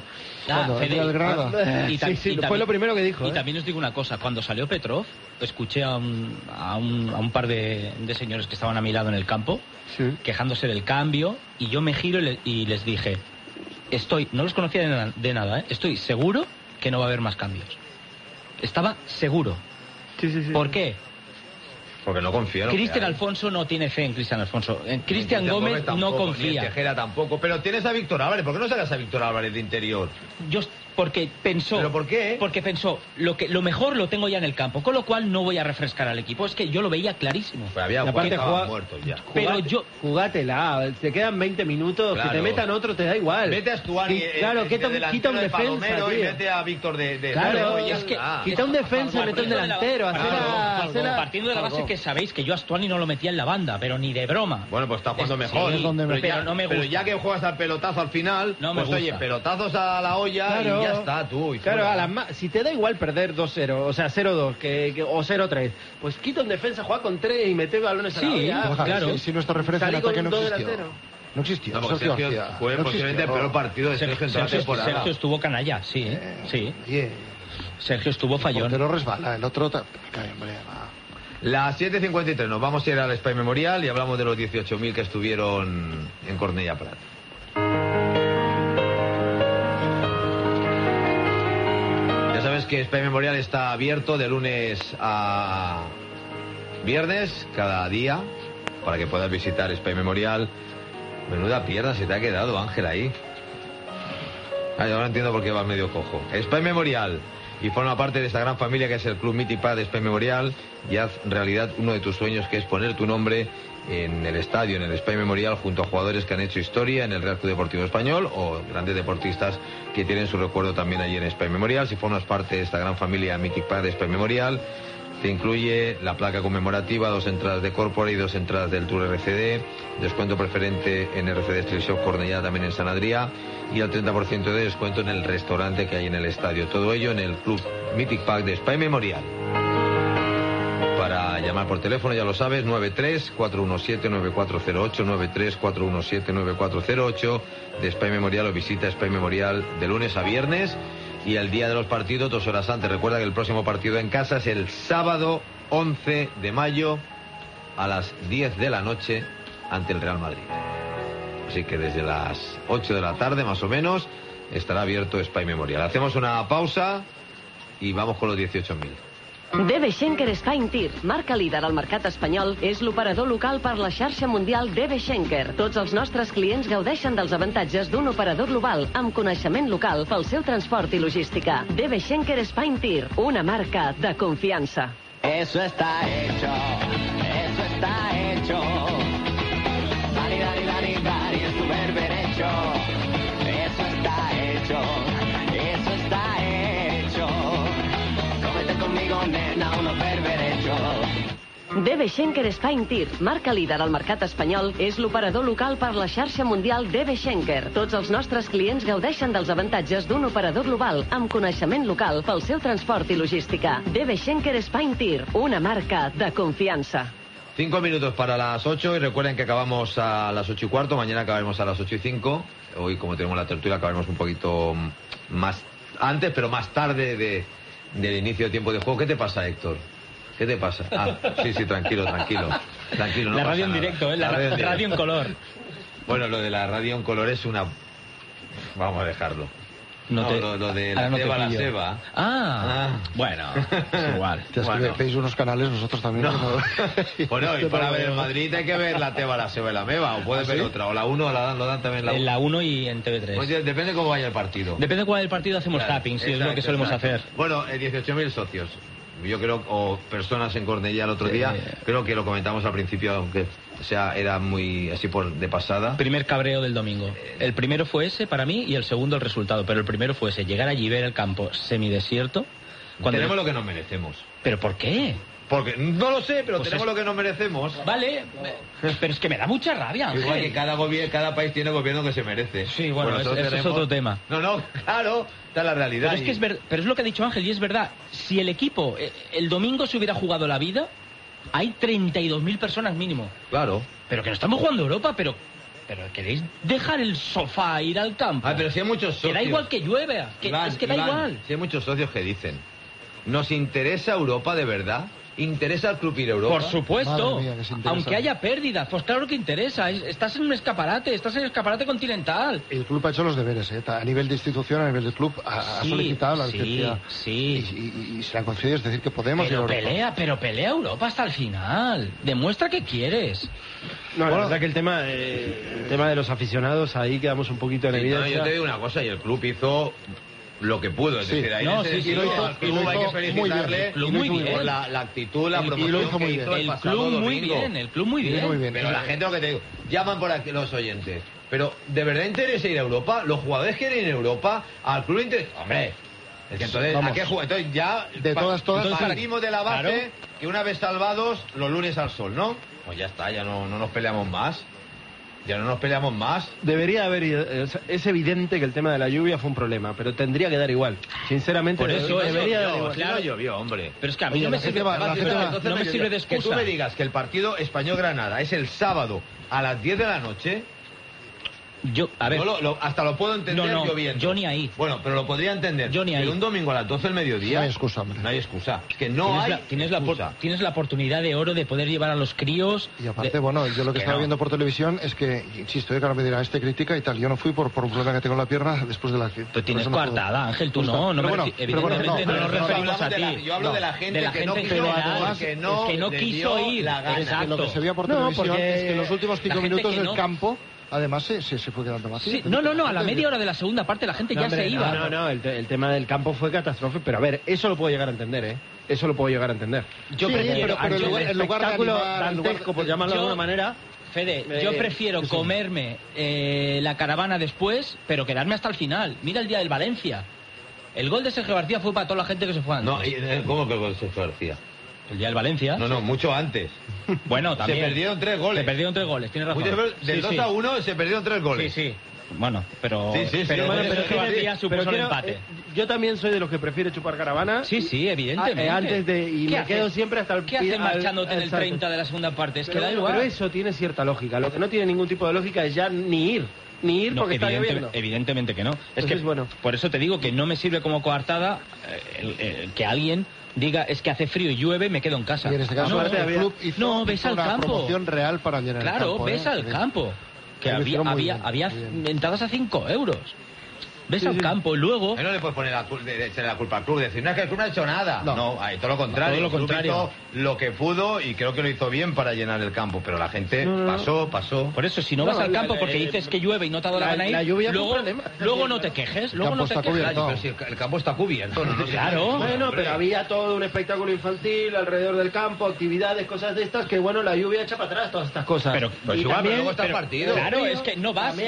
Fue lo primero que dijo. Y también os digo una cosa, cuando salió Petrov, escuché a un par de señores que estaban a mi lado en el campo, quejándose del cambio, y yo me giro y les dije, no los conocía de nada, estoy seguro que no va a haber más cambios. Estaba seguro. ¿Por qué? Porque no confía. Cristian Alfonso no tiene fe en Cristian Alfonso. En Cristian Gómez no confía. Ni Tejera tampoco. Pero tienes a Víctor Álvarez. ¿Por qué no sacas a Víctor Álvarez de interior? Porque pensó. ¿Pero por qué? Porque pensó, lo mejor lo tengo ya en el campo, con lo cual no voy a refrescar al equipo. Es que yo lo veía clarísimo. Pero había muertos ya. Pero jugátela, te quedan 20 minutos, que te metan otro te da igual. Vete a Stuani, claro, quita un defensa, tío. Y mete a Víctor de claro, es que quita un defensa y mete un delantero. Partiendo de la base que sabéis que yo a Stuani no lo metía en la banda, pero ni de broma. Bueno, pues está jugando mejor. Pero no me gusta. Pero ya que juegas al pelotazo al final, pues oye, pelotazos a la olla y ya está, tú. Claro, si te da igual perder 2-0, o sea, 0-2 o 0-3, pues quita un defensa, juega con 3 y mete balones a la olla. Claro. Si nuestra referencia en ataque no existió. No existía. No, Sergio fue posiblemente el peor partido de Sergio en toda la temporada. Sergio estuvo canalla, sí. Sergio estuvo fallón. Pero resbala, el otro... Las 7:53, nos vamos a ir al Espai Memorial y hablamos de los 18.000 que estuvieron en Cornellà Prat. Ya sabes que Espai Memorial está abierto de lunes a viernes, cada día, para que puedas visitar Espai Memorial. Menuda pierna se te ha quedado, Ángel, ahí. Ahora entiendo por qué vas medio cojo. Espai Memorial. Y forma parte de esta gran familia que es el Club Mític Prat de Espai Memorial, y haz realidad uno de tus sueños, que es poner tu nombre en el estadio, en el Espai Memorial, junto a jugadores que han hecho historia en el Real Club Deportivo Español o grandes deportistas que tienen su recuerdo también allí en Espai Memorial. Si formas parte de esta gran familia Mític Prat de Espai Memorial, te incluye la placa conmemorativa, 2 entradas de Corpora y 2 entradas del Tour RCD, descuento preferente en RCD Street Shop Cornellà, también en Sant Adrià, y el 30% de descuento en el restaurante que hay en el estadio. Todo ello en el Club Mític Prat de Espai Memorial. Para llamar por teléfono, ya lo sabes, 93-417-9408, 93-417-9408 de Espai Memorial, o visita Espai Memorial de lunes a viernes. Y el día de los partidos, 2 horas antes. Recuerda que el próximo partido en casa es el sábado 11 de mayo a las 10 de la noche ante el Real Madrid. Así que desde las 8 de la tarde más o menos estará abierto Espai Memorial. Hacemos una pausa y vamos con los 18.000. DB Schenker Espai Tir, marca líder al mercat espanyol, és l'operador local per la xarxa mundial DB Schenker. Tots els nostres clients gaudeixen dels avantatges d'un operador global amb coneixement local pel seu transport i logística. DB Schenker Espai Tir, una marca de confiança. Eso está hecho, eso está hecho. Dani, Dani, Dani, Dani, es tu berberecho. Eso está hecho, eso está hecho. Cómete conmigo, nena, unos berberechos. DB Schenker Espai Tir, marca líder al mercat espanyol, és l'operador local per la xarxa mundial DB Schenker. Tots els nostres clients gaudeixen dels avantatges d'un operador global amb coneixement local pel seu transport i logística. DB Schenker Espai Tir, una marca de confiança. 5 minutos para las 8 y recuerden que acabamos a las 8:15, mañana acabaremos a las 8:05. Hoy, como tenemos la tertulia, acabaremos un poquito más antes, pero más tarde del inicio del tiempo de juego. ¿Qué te pasa, Héctor? ¿Qué te pasa? Sí, tranquilo. Tranquilo, no la pasa radio en nada. directo, la radio en color. Bueno, lo de la radio en color es una... Vamos a dejarlo. Lo de la Teba, la Seba. Bueno, es igual. Es que veis unos canales, nosotros también. No. Bueno, y para ver en Madrid hay que ver la Teba, la Seba y la Meva, o puedes ver otra, o la 1 lo dan también en la 1 y en TV3. Pues depende cómo vaya el partido. Depende de cuál vaya el partido, hacemos tapping, sí, es lo que solemos hacer. Bueno, 18.000 socios. Yo creo, o personas en Cornellá el otro día, creo que lo comentamos al principio, aunque era muy así de pasada. Primer cabreo del domingo. El primero fue ese para mí y el segundo el resultado, pero el primero fue ese, llegar allí, ver el campo semidesierto. Tenemos lo que nos merecemos. ¿Pero por qué? Porque no lo sé, pero pues tenemos lo que nos merecemos. Vale, pero es que me da mucha rabia, Ángel. Igual que cada país tiene gobierno que se merece. Sí, bueno, eso es otro tema. No, claro, está la realidad. Pero es lo que ha dicho Ángel y es verdad. Si el equipo el domingo se hubiera jugado la vida, hay 32.000 personas mínimo. Claro. Pero que no estamos jugando Europa, pero queréis dejar el sofá, ir al campo. Pero si hay muchos socios. Que da igual que llueve, es que da igual. Si hay muchos socios que dicen, ¿nos interesa Europa de verdad? ¿Interesa al club ir a Europa? Por supuesto, mía, aunque haya pérdidas, pues claro que interesa. Estás en un escaparate, estás en el escaparate continental. El club ha hecho los deberes, a nivel de institución, a nivel del club, ha solicitado la licencia. Sí. Y se la han concedido, es decir, que podemos ir a Europa. Pero pelea Europa hasta el final. Demuestra que quieres. No, la verdad que el tema de los aficionados, ahí quedamos un poquito en evidencia. Yo te digo una cosa, y el club hizo lo que pudo, es decir, ahí hay que felicitarle muy bien. por la actitud, la promoción que hizo el pasado domingo. El club muy bien. Pero la gente, lo que te digo, llaman por aquí los oyentes, pero ¿de verdad interesa ir a Europa? ¿Los jugadores quieren ir a Europa? ¿Al club interesa? Hombre, es que entonces, ¿a qué juega? Entonces ya de todas partimos de la base que una vez salvados, los lunes al sol, ¿no? Pues ya está, ya no nos peleamos más. Ya no nos peleamos más. Debería haber ido. Es evidente que el tema de la lluvia fue un problema, pero tendría que dar igual. Sinceramente, por eso debería dar igual. Claro, llovió, hombre. Pero es que a mí no me sirve de excusa. Que tú me digas que el partido Español-Granada es el sábado a las 10 de la noche. A ver, hasta lo puedo entender lloviendo. Yo ni ahí. Bueno, pero lo podría entender. Yo ni ahí. Pero un domingo a las 12 del mediodía. No hay excusa, hombre. No hay excusa. Es que no hay excusa. Tienes la oportunidad de oro de poder llevar a los críos. Y aparte, bueno, yo lo que estaba viendo por televisión es que, insisto, que ahora me dirán, crítica y tal. Yo no fui por un problema que tengo en la pierna después de la... Tú tienes coartada, Ángel, tú no. Evidentemente no nos referimos a ti. Yo hablo de la gente que no quiso ir. Lo que se veía por televisión es que en los últimos 5 minutos del campo... Además se fue quedando vacío. Sí, no, a la media hora de la segunda parte la gente se iba. No, el tema del campo fue catástrofe, pero a ver, eso lo puedo llegar a entender, ¿eh? Eso lo puedo llegar a entender. Yo prefiero, pero en lugar de dantesco, por llamarlo de alguna manera... Fede, yo prefiero comerme la caravana después, pero quedarme hasta el final. Mira el día del Valencia. El gol de Sergio García fue para toda la gente que se fue antes. No, ¿cómo que el gol de Sergio García? El día del Valencia. No, mucho antes. Bueno, también. Se perdieron 3 goles. Tienes razón. Del 2-1 se perdieron 3 goles. Sí. Bueno, pero... pero supuso un empate. Yo también soy de los que prefiere chupar caravana. Sí, evidentemente. Me quedo siempre hasta el... ¿Qué haces marchándote en el 30 de la segunda parte? Es que da igual. Pero eso tiene cierta lógica. Lo que no tiene ningún tipo de lógica es ya ni ir porque está lloviendo. Evidentemente que no. Es que bueno. Por eso te digo que no me sirve como coartada que alguien diga es que hace frío y llueve, me quedo en casa. Y en este caso el club hizo ves al una campo. Promoción real para llenar el campo. Claro, ves al campo. Que había entradas a 5 euros. Ves al campo y luego... No le puedes poner la culpa al club, decir, no, es que el club no ha hecho nada. No, todo lo contrario. Todo lo contrario. El club hizo lo que pudo y creo que lo hizo bien para llenar el campo, pero la gente pasó. Por eso, si no vas al campo porque dices que llueve y no te ha dado la gana ir, luego no te quejes. Luego no te quejes. Pero si el campo está cubierto. Claro. Bueno, pero había todo un espectáculo infantil alrededor del campo, actividades, cosas de estas, que bueno, la lluvia echa para atrás todas estas cosas. Pero luego está el partido. Claro, es que no vas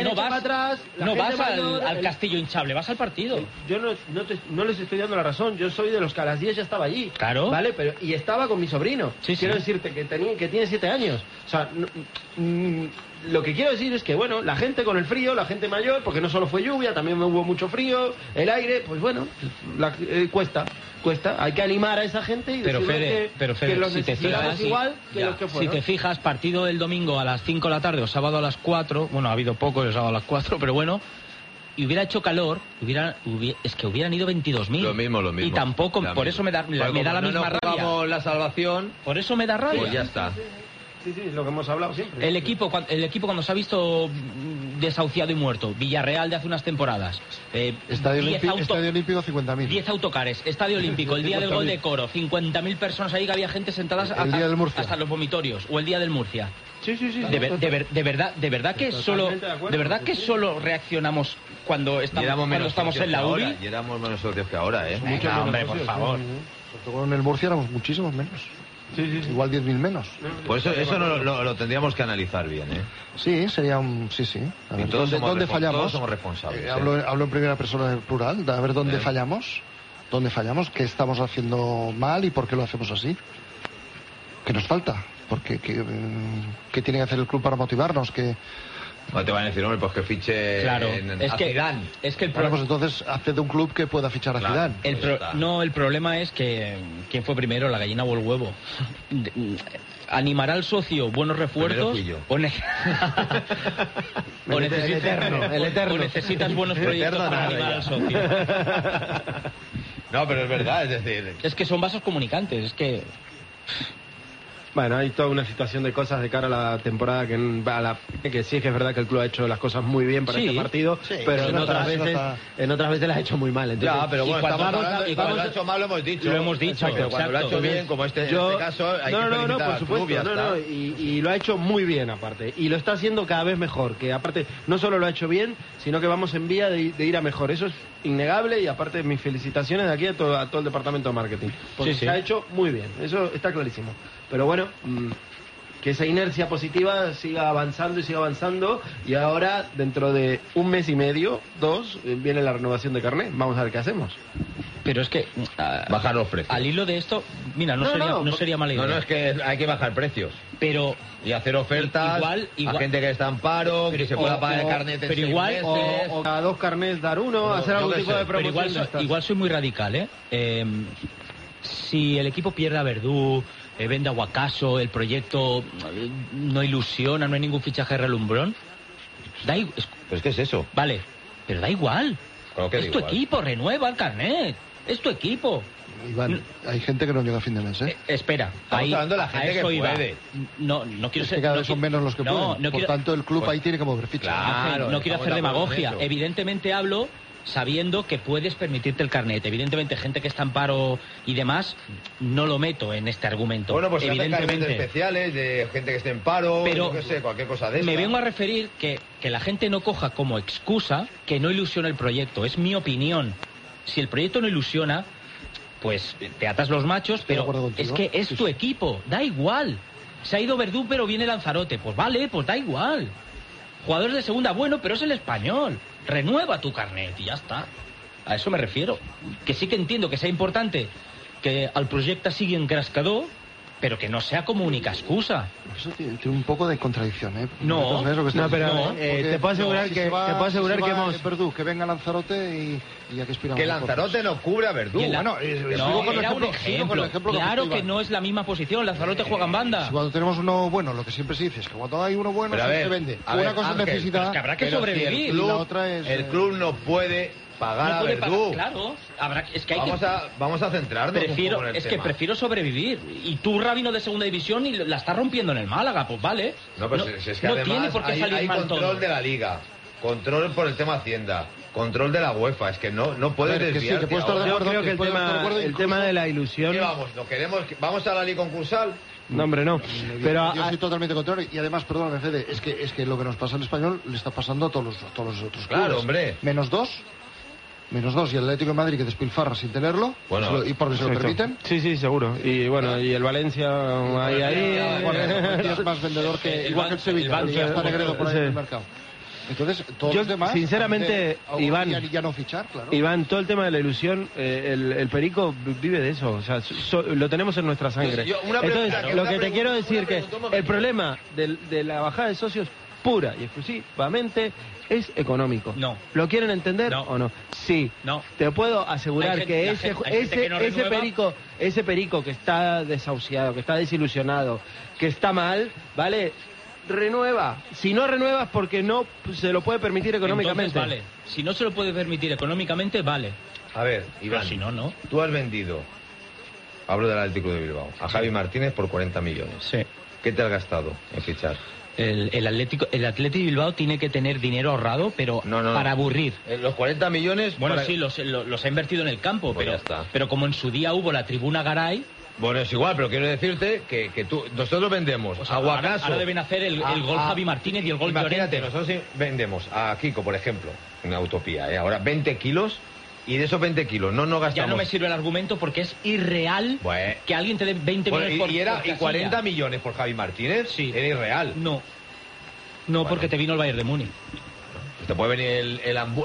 al castillo hinchable, vas al partido. Yo no les estoy dando la razón, yo soy de los que a las 10 ya estaba allí. Claro. ¿Vale? Y estaba con mi sobrino. Quiero decirte que tiene 7 años. O sea, lo que quiero decir es que, bueno, la gente con el frío, la gente mayor, porque no solo fue lluvia, también hubo mucho frío, el aire, pues bueno, cuesta. Hay que animar a esa gente y decirle que los necesitamos igual que los que fueron. Si te fijas, partido del domingo a las 5 de la tarde o sábado a las 4, bueno, ha habido poco el sábado a las 4, pero bueno, y hubiera hecho calor, es que hubieran ido 22.000. Lo mismo. Y tampoco, por eso me da la misma rabia. La salvación. Por eso me da rabia. Pues ya está. Sí, es lo que hemos hablado siempre. El equipo cuando se ha visto desahuciado y muerto, Villarreal de hace unas temporadas. Estadio Olímpico, 50.000. 10 autocares, Estadio Olímpico, el día del gol de Coro, 50.000 personas ahí, que había gente sentadas hasta los vomitorios, o el día del Murcia. Sí. De verdad que solo reaccionamos cuando estamos en la UBI. Y éramos menos socios que ahora, ¿eh? Venga, hombre, por favor. Sobre todo en el Murcia éramos muchísimos menos. Sí. Igual 10.000 menos. Pues eso lo tendríamos que analizar bien, ¿eh? Sí, sería un... Sí. A ver, ¿dónde fallamos? Todos somos responsables. Hablo en primera persona del plural, a ver dónde fallamos. ¿Dónde fallamos? ¿Qué estamos haciendo mal y por qué lo hacemos así? ¿Qué nos falta? ¿Qué tiene que hacer el club para motivarnos? No te van a decir, hombre, pues que fiche a Zidane. Es que pues entonces hace de un club que pueda fichar a Zidane. El problema es que ¿quién fue primero, la gallina o el huevo? ¿Animará al socio buenos refuerzos? O necesitas buenos proyectos para animar al socio? No, pero es verdad, es decir... Es que son vasos comunicantes, es que... Bueno, hay toda una situación de cosas de cara a la temporada que sí que es verdad que el club ha hecho las cosas muy bien para este partido, pero en otras veces las ha hecho muy mal. Entonces, ya, pero bueno, cuando lo ha hecho mal lo hemos dicho. Lo hemos dicho, exacto. Cuando lo ha hecho bien, como en este caso, hay que felicitar al club, ya está. Y lo ha hecho muy bien aparte, y lo está haciendo cada vez mejor, que aparte no solo lo ha hecho bien, sino que vamos en vía de ir a mejor. Eso es innegable, y aparte mis felicitaciones de aquí a todo el departamento de marketing, porque se ha hecho muy bien, eso está clarísimo. Pero bueno, que esa inercia positiva siga avanzando, y ahora dentro de un mes y medio, 2, viene la renovación de carnet. Vamos a ver qué hacemos. Pero es que bajar los precios. Al hilo de esto, mira, no sería mala idea. No, es que hay que bajar precios. Pero y hacer ofertas a gente que está en paro, que se pueda pagar el carnet en 6 meses. O cada 2 carnets dar uno, hacer algún tipo de promoción. Pero igual soy muy radical, si el equipo pierde a Verdú, vende a Guacaso, el proyecto no ilusiona, no hay ningún fichaje relumbrón, pero es que es eso. Vale, pero da igual. Es tu equipo, renueva el carnet. Es tu equipo. Iván, hay gente que no llega a fin de mes, ¿eh? Espera, estamos hablando de la gente que puede. No quiero ser... cada vez son menos los que pueden. Por tanto, el club ahí tiene que mover fichas. Claro, no quiero hacer demagogia. Evidentemente hablo sabiendo que puedes permitirte el carnet. Evidentemente, gente que está en paro y demás, no lo meto en este argumento. Bueno, pues evidentemente especiales de gente que esté en paro, pero yo qué sé, cualquier cosa de eso. Me vengo a referir que la gente no coja como excusa que no ilusiona el proyecto. Es mi opinión. Si el proyecto no ilusiona, pues te atas los machos, pero es que es tu equipo, da igual. Se ha ido Verdú, pero viene Lanzarote. Pues vale, pues da igual. Jugadores de segunda, bueno, pero es el Español. Renueva tu carnet y ya está. A eso me refiero. Que sí que entiendo que sea importante que el proyecto sigui engrescador, pero que no sea como única excusa. Eso tiene un poco de contradicción, ¿eh? Te puedo asegurar que hemos... Verdú, que venga Lanzarote y ya que aspiramos. Que Lanzarote no cubre a Verdú. Era un ejemplo. Claro que no es la misma posición. Lanzarote juega en banda. Cuando tenemos uno bueno, lo que siempre se dice es que cuando hay uno bueno se vende. Una cosa necesita... que habrá que sobrevivir. Y la otra es... El club no puede pagar a Verdú. Claro, vamos a centrarnos prefiero sobrevivir. Y tú, Rabino, de segunda división, y la estás rompiendo en el Málaga, pues vale. No, pero es que además tiene por qué salir hay mal control todo. de la Liga, control por el tema Hacienda, control de la UEFA, es que no puedes desviarte. Yo creo que el tema de la ilusión... ¿Qué vamos? ¿Vamos a la Liga concursal? No, hombre, no. Pero yo soy totalmente contrario. Y además, perdóname, Fede, es que lo que nos pasa al Español le está pasando a todos los otros clubes. Claro, hombre. Menos dos, y el Atlético de Madrid que despilfarra sin tenerlo, y porque se lo permiten. Sí, seguro. Y bueno, y el Valencia ahí es más vendedor que igual que el Sevilla, que está Negredo por ahí en el mercado. Entonces, todos los demás, sinceramente, Iván, ya no fichar, claro. Iván, todo el tema de la ilusión, el Perico vive de eso, o sea, lo tenemos en nuestra sangre. Entonces, lo que te quiero decir que el problema de la bajada de socios pura y exclusivamente es económico. No. ¿Lo quieren entender o no? Sí. No. Te puedo asegurar que ese perico que está desahuciado, que está desilusionado, que está mal, ¿vale? Renueva. Si no renuevas porque no se lo puede permitir económicamente. Entonces, vale. Si no se lo puede permitir económicamente, vale. A ver, Iván, pero si no. Tú has vendido, hablo del Atlético de Bilbao, a Javi Martínez por 40 millones. Sí. ¿Qué te has gastado en fichar? El Atlético Bilbao tiene que tener dinero ahorrado, pero para aburrir. Los 40 millones... Bueno, sí, los ha invertido en el campo, Pues ya está. pero como en su día hubo la tribuna Garay... Bueno, es igual, pero quiero decirte que nosotros vendemos O sea, a Guacaso... ahora deben hacer el gol Javi Martínez y el gol Imagínate, Llorente. nosotros vendemos a Kiko, por ejemplo, una utopía, ahora 20 kilos, y de esos 20 kilos no gastamos... Ya no me sirve el argumento porque es irreal que alguien te dé 20 millones por y Casilla. 40 millones por Javi Martínez, sí. Era irreal. No, porque te vino el Bayern de Múnich. Te puede venir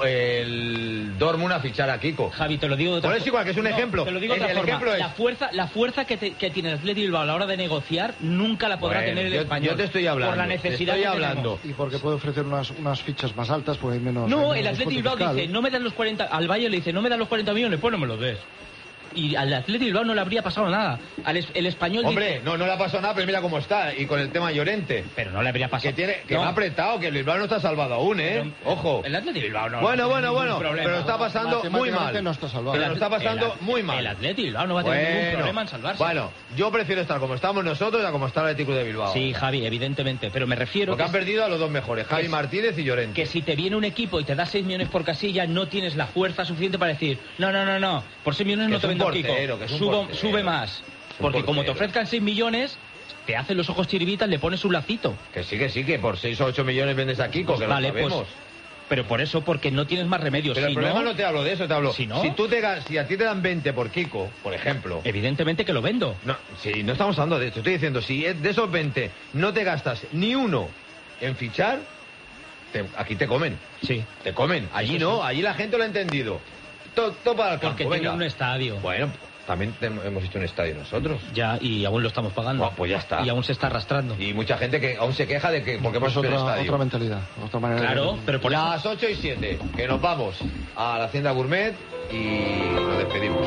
el Dortmund a fichar a Kiko. Javi, te lo digo de otra forma. Es igual, que es un ejemplo. Te lo digo de otra forma. Ejemplo es... La fuerza que tiene el Atlético Bilbao a la hora de negociar nunca la podrá tener el español. Yo te estoy hablando. Por la necesidad te estoy que hablando. tenemos. Y porque puede ofrecer unas fichas más altas, porque hay menos... No, hay el menos Atlético esfuerzo Bilbao fiscal. dice, no me dan los 40... Al Bayern le dice, no me dan los 40 millones, pues no me los des. Y al Atlético Bilbao no le habría pasado nada. El español Hombre, dice... no le ha pasado nada, pero mira cómo está. Y con el tema Llorente. Pero no le habría pasado. Que me ha apretado, que el Bilbao no está salvado aún, ¿eh? Ojo. El Atlético Bilbao no. Bueno. Pero está pasando muy mal. No está salvado. Pero está pasando muy mal. El Atlético Bilbao no va a tener ningún problema en salvarse. Bueno, yo prefiero estar como estamos nosotros a como está el Atlético de Bilbao. Sí, Javi, evidentemente. Pero me refiero... Porque han perdido a los dos mejores, Javi Martínez y Llorente. Que si te viene un equipo y te da 6 millones por Casilla, no tienes la fuerza suficiente para decir, no, por 6 millones no te vendo Kiko. Sube más. Porque como te ofrezcan 6 millones, te hacen los ojos chiribitas, le pones un lacito. Que sí, que por 6 o 8 millones vendes a Kiko, que vale, lo sabemos. Pero por eso, porque no tienes más remedios. Pero el problema no te hablo de eso, te hablo. Si a ti te dan 20 por Kiko, por ejemplo... Evidentemente que lo vendo. No estamos hablando de esto. Estoy diciendo, si de esos 20 no te gastas ni uno en fichar, aquí te comen. Sí. Te comen. Allí eso no, sí. allí la gente lo ha entendido. Todo para el campo, Porque tiene un estadio. Bueno, también hemos hecho un estadio nosotros. Ya, y aún lo estamos pagando. Bueno, pues ya está. Y aún se está arrastrando. Y mucha gente que aún se queja de que porque hemos hecho un estadio. Otra mentalidad, otra manera. Claro, pero por las 8 y 7, que nos vamos a la Hacienda Gourmet y nos despedimos.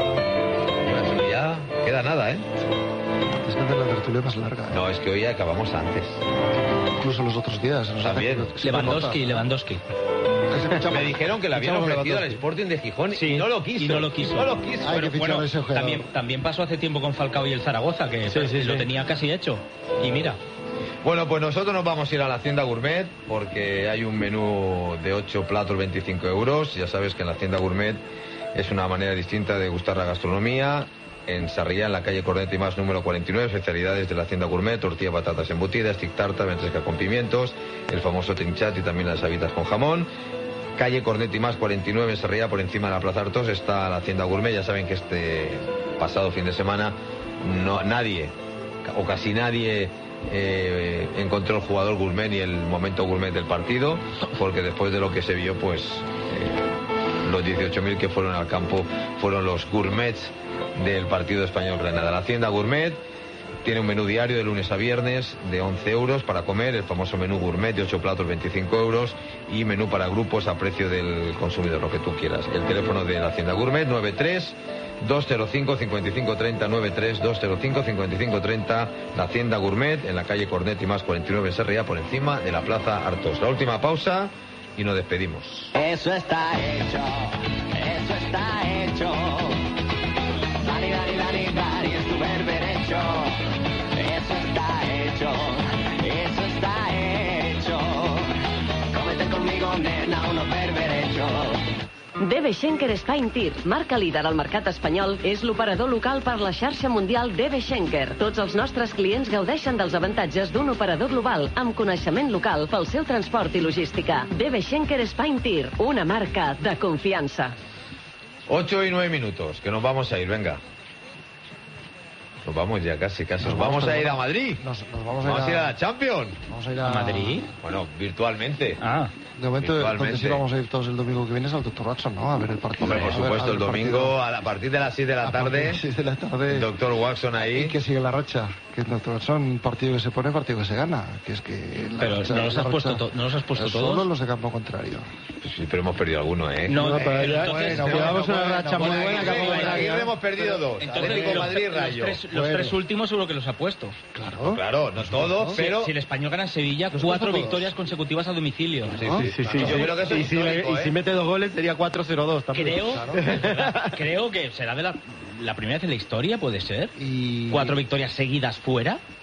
Ya queda nada, ¿eh? Es que hacer la tertulia más larga. No, es que hoy acabamos antes. Incluso los otros días. También. Lewandowski. Me dijeron que le habían ofrecido al Sporting de Gijón y no lo quiso. No lo quiso. Hay que Bueno, ese jugador. también pasó hace tiempo con Falcao y el Zaragoza, que lo tenía casi hecho. Y mira. Bueno, pues nosotros nos vamos a ir a la Hacienda Gourmet porque hay un menú de 8 platos, 25 euros. Ya sabes que en la Hacienda Gourmet es una manera distinta de gustar la gastronomía. En Sarriá, en la calle Cornet y Más, número 49, especialidades de la Hacienda Gourmet, tortilla, patatas embutidas, tic tarta, ventresca con pimientos, el famoso trinchat y también las habitas con jamón. Calle Cornet y Más, 49, en Sarriá, por encima de la Plaza Artos, está la Hacienda Gourmet. Ya saben que este pasado fin de semana nadie, o casi nadie, encontró el jugador gourmet ni el momento gourmet del partido, porque después de lo que se vio, pues los 18.000 que fueron al campo fueron los gourmets del partido Español-Granada. La Hacienda Gourmet tiene un menú diario de lunes a viernes de 11 euros para comer, el famoso menú gourmet de 8 platos, 25 euros, y menú para grupos a precio del consumidor, lo que tú quieras. El teléfono de la Hacienda Gourmet, 93-205-5530, 93-205-5530, la Hacienda Gourmet, en la calle Cornet y Más 49, Sarriá, por encima de la Plaza Artos. La última pausa y nos despedimos. Eso está hecho, eso está hecho. Dani, es tu berberecho. Eso está hecho, eso está hecho. Cómete conmigo, nena, unos berberechos. DB Schenker Spain Tir, marca líder al mercat espanyol, és l'operador local per la xarxa mundial DB Schenker. Tots els nostres clients gaudeixen dels avantatges d'un operador global amb coneixement local pel seu transport i logística. DB Schenker Spain Tir, una marca de confiança. 8 y 9 minutos, que nos vamos a ir, venga. Nos vamos ya casi. Nos vamos a ir a Madrid. Nos vamos a ir a la Champions. Vamos a ir a Madrid. Bueno, virtualmente. De momento, donde sí vamos a ir todos el domingo que viene es al Dr. Watson, ¿no? A ver el partido. Hombre, por supuesto, el domingo a partir de las 6 de la tarde. 6 de la tarde. El Dr. Watson ahí. Y que sigue la racha. Que el Dr. Watson, un partido que se pone, partido que se gana. Que es que. Pero no los has puesto todos. Solo los de campo contrario. Pues sí, pero hemos perdido alguno, ¿eh? No, llevamos una racha muy buena. Aquí hemos perdido 2. Atlético Madrid, Rayo. Los 3 últimos seguro que los ha puesto. Claro, no todos, pero... Si el Español gana en Sevilla, 4 victorias consecutivas a domicilio. Sí. Yo creo que eso es histórico, si mete 2 goles sería 4-0-2 también. Creo que será de la primera vez en la historia, puede ser. 4 victorias seguidas fuera.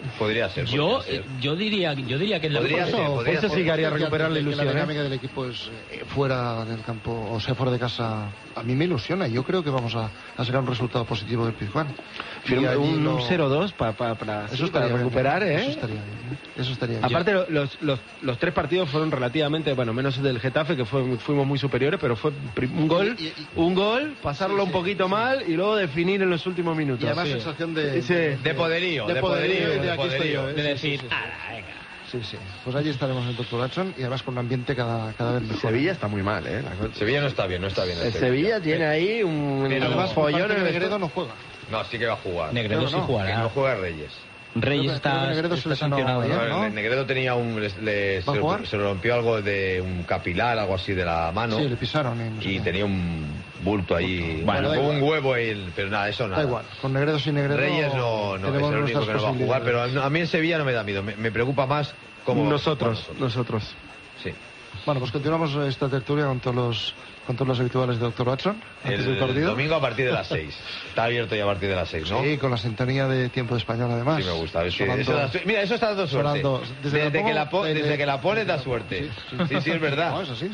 Podría ser. Yo diría que eso sí que haría recuperar la ilusión. La dinámica del equipo es fuera del campo, o sea, fuera de casa. A mí me ilusiona. Yo creo que vamos a sacar un resultado positivo del Pizjuán. Un 0-2 para recuperar, bien, Eso estaría bien. Aparte, los 3 partidos fueron relativamente, bueno, menos el del Getafe, que fuimos muy superiores, pero fue un gol, pasarlo un poquito mal y luego definir en los últimos minutos. Y además sensación de poderío. De decir, venga. Sí. Pues allí estaremos en el Dr. Watson y además con un ambiente cada vez mejor. Sevilla está muy mal, Sevilla no está bien. El Sevilla tiene ahí un follón en el Negredo no juega. No, sí que va a jugar. Negredo sí jugará. Que no juega Reyes. Reyes está sancionado. El Negredo tenía se rompió algo de un capilar, algo así de la mano. Sí, le pisaron. Y tenía un bulto ahí, un huevo, pero nada, eso nada. Da igual, con Negredo sin Negredo. Reyes no es el único que no va a jugar, pero a mí en Sevilla no me da miedo, me preocupa más cómo nosotros. Sí. Bueno, pues continuamos esta tertulia con todos los habituales de Dr. Watson. El domingo a partir de las 6. Está abierto ya a partir de las 6, ¿no? Sí, con la sintonía de Tiempo de Español además. Sí, me gusta. Mira, eso está dando suerte. Desde que la pones da suerte. Sí, es verdad. No, eso sí.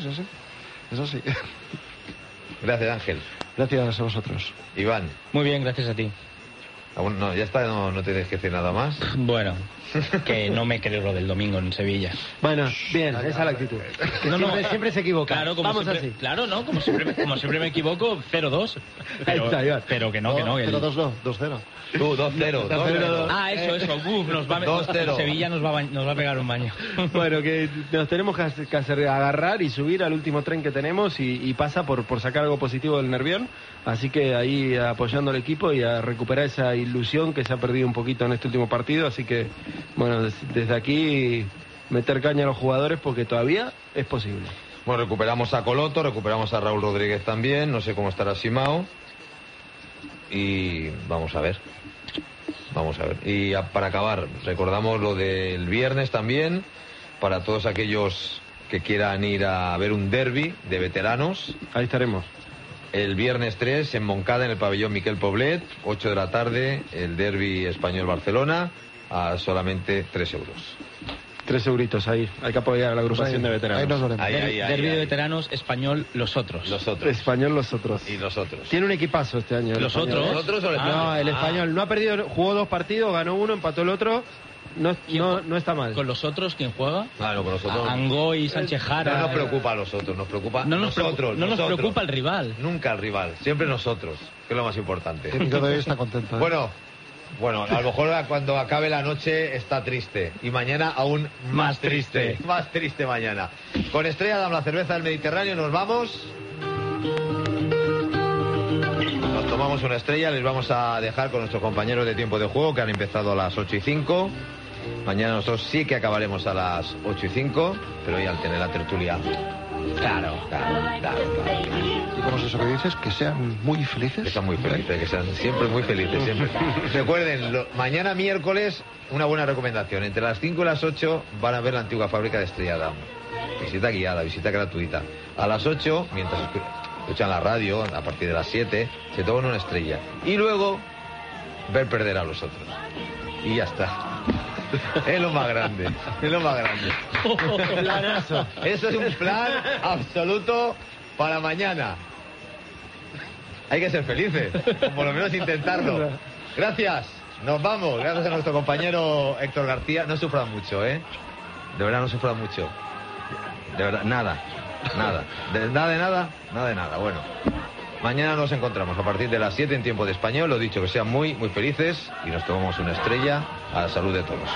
Gracias, Ángel. Gracias a vosotros. Iván. Muy bien, gracias a ti. No, ya está, no tienes que decir nada más. Bueno, que no me creo lo del domingo en Sevilla. Bueno, bien, esa es la actitud. Siempre se equivoca. Claro, como siempre me equivoco, 0-2. Pero que no. Pero 2-0. Tú, 2-0. Ah, eso. Sevilla nos va a pegar un baño. Bueno, que nos tenemos que agarrar y subir al último tren que tenemos y pasa por sacar algo positivo del Nervión. Así que ahí apoyando al equipo y a recuperar esa ilusión que se ha perdido un poquito en este último partido. Así que, bueno, desde aquí meter caña a los jugadores porque todavía es posible. Bueno, recuperamos a Coloto, recuperamos a Raúl Rodríguez también, no sé cómo estará Simao. Y vamos a ver. Y para acabar, recordamos lo del viernes también, para todos aquellos que quieran ir a ver un derbi de veteranos. Ahí estaremos. El viernes 3 en Moncada, en el pabellón Miquel Poblet, 8 de la tarde, el derbi español-Barcelona, a solamente 3 euros. 3 euritos ahí. Hay que apoyar a la agrupación de veteranos. Ahí nos veremos. Derbi de veteranos, español, los otros. Español, los otros. Y los otros. Tiene un equipazo este año. ¿Los otros? ¿Nosotros o el español? No, el español no ha perdido, jugó 2 partidos, ganó 1, empató el otro. No está mal. ¿Con los otros quién juega? Claro, con los otros. Angó y Sánchez Jara. No nos preocupa a los otros, nos preocupa nosotros. No nos preocupa el rival. Nunca el rival, siempre nosotros, que es lo más importante. El de hoy está contento. Bueno, a lo mejor cuando acabe la noche está triste. Y mañana aún más triste. Más triste mañana. Con Estrella Damm, la cerveza del Mediterráneo, nos vamos. Nos tomamos una estrella, les vamos a dejar con nuestros compañeros de tiempo de juego que han empezado a las 8:05. Mañana nosotros sí que acabaremos a las 8:05, pero hoy al tener la tertulia. Claro. ¿Y cómo es eso que dices? Que sean muy felices. Que sean muy felices, que sean siempre muy felices, siempre. Recuerden, mañana miércoles, una buena recomendación. Entre las 5 y las 8 van a ver la antigua fábrica de Estrella Damm. Visita guiada, visita gratuita. A las 8, mientras escuchan la radio, a partir de las 7, se toman una estrella. Y luego, ver perder a los otros. Y ya está. Es lo más grande. Planazo. Eso es un plan absoluto para mañana. Hay que ser felices, o por lo menos intentarlo. Gracias, nos vamos. Gracias a nuestro compañero Héctor García. No sufran mucho, ¿eh? De verdad, no sufran mucho. De verdad, nada. Nada de nada. Bueno, mañana nos encontramos a partir de las 7 en tiempo de español. Lo dicho, que sean muy, muy felices y nos tomamos una estrella a la salud de todos.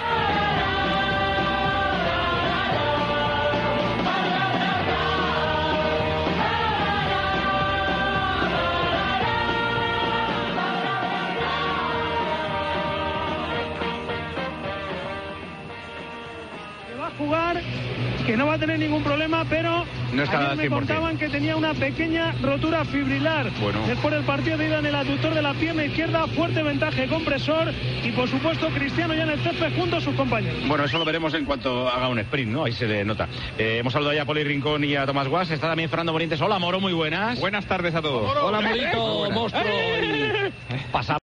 Que no va a tener ningún problema, pero no está ayer me contaban que tenía una pequeña rotura fibrilar. Después del partido de ida en el aductor de la pierna izquierda, fuerte ventaja compresor y por supuesto Cristiano ya en el césped junto a sus compañeros. Bueno, eso lo veremos en cuanto haga un sprint, ¿no? Ahí se le nota. Hemos saludado ya a Poli Rincón y a Tomás Guas. Está también Fernando Morientes. Hola, Moro, muy buenas. Buenas tardes a todos. Hola, Morito, monstruo. Pasamos.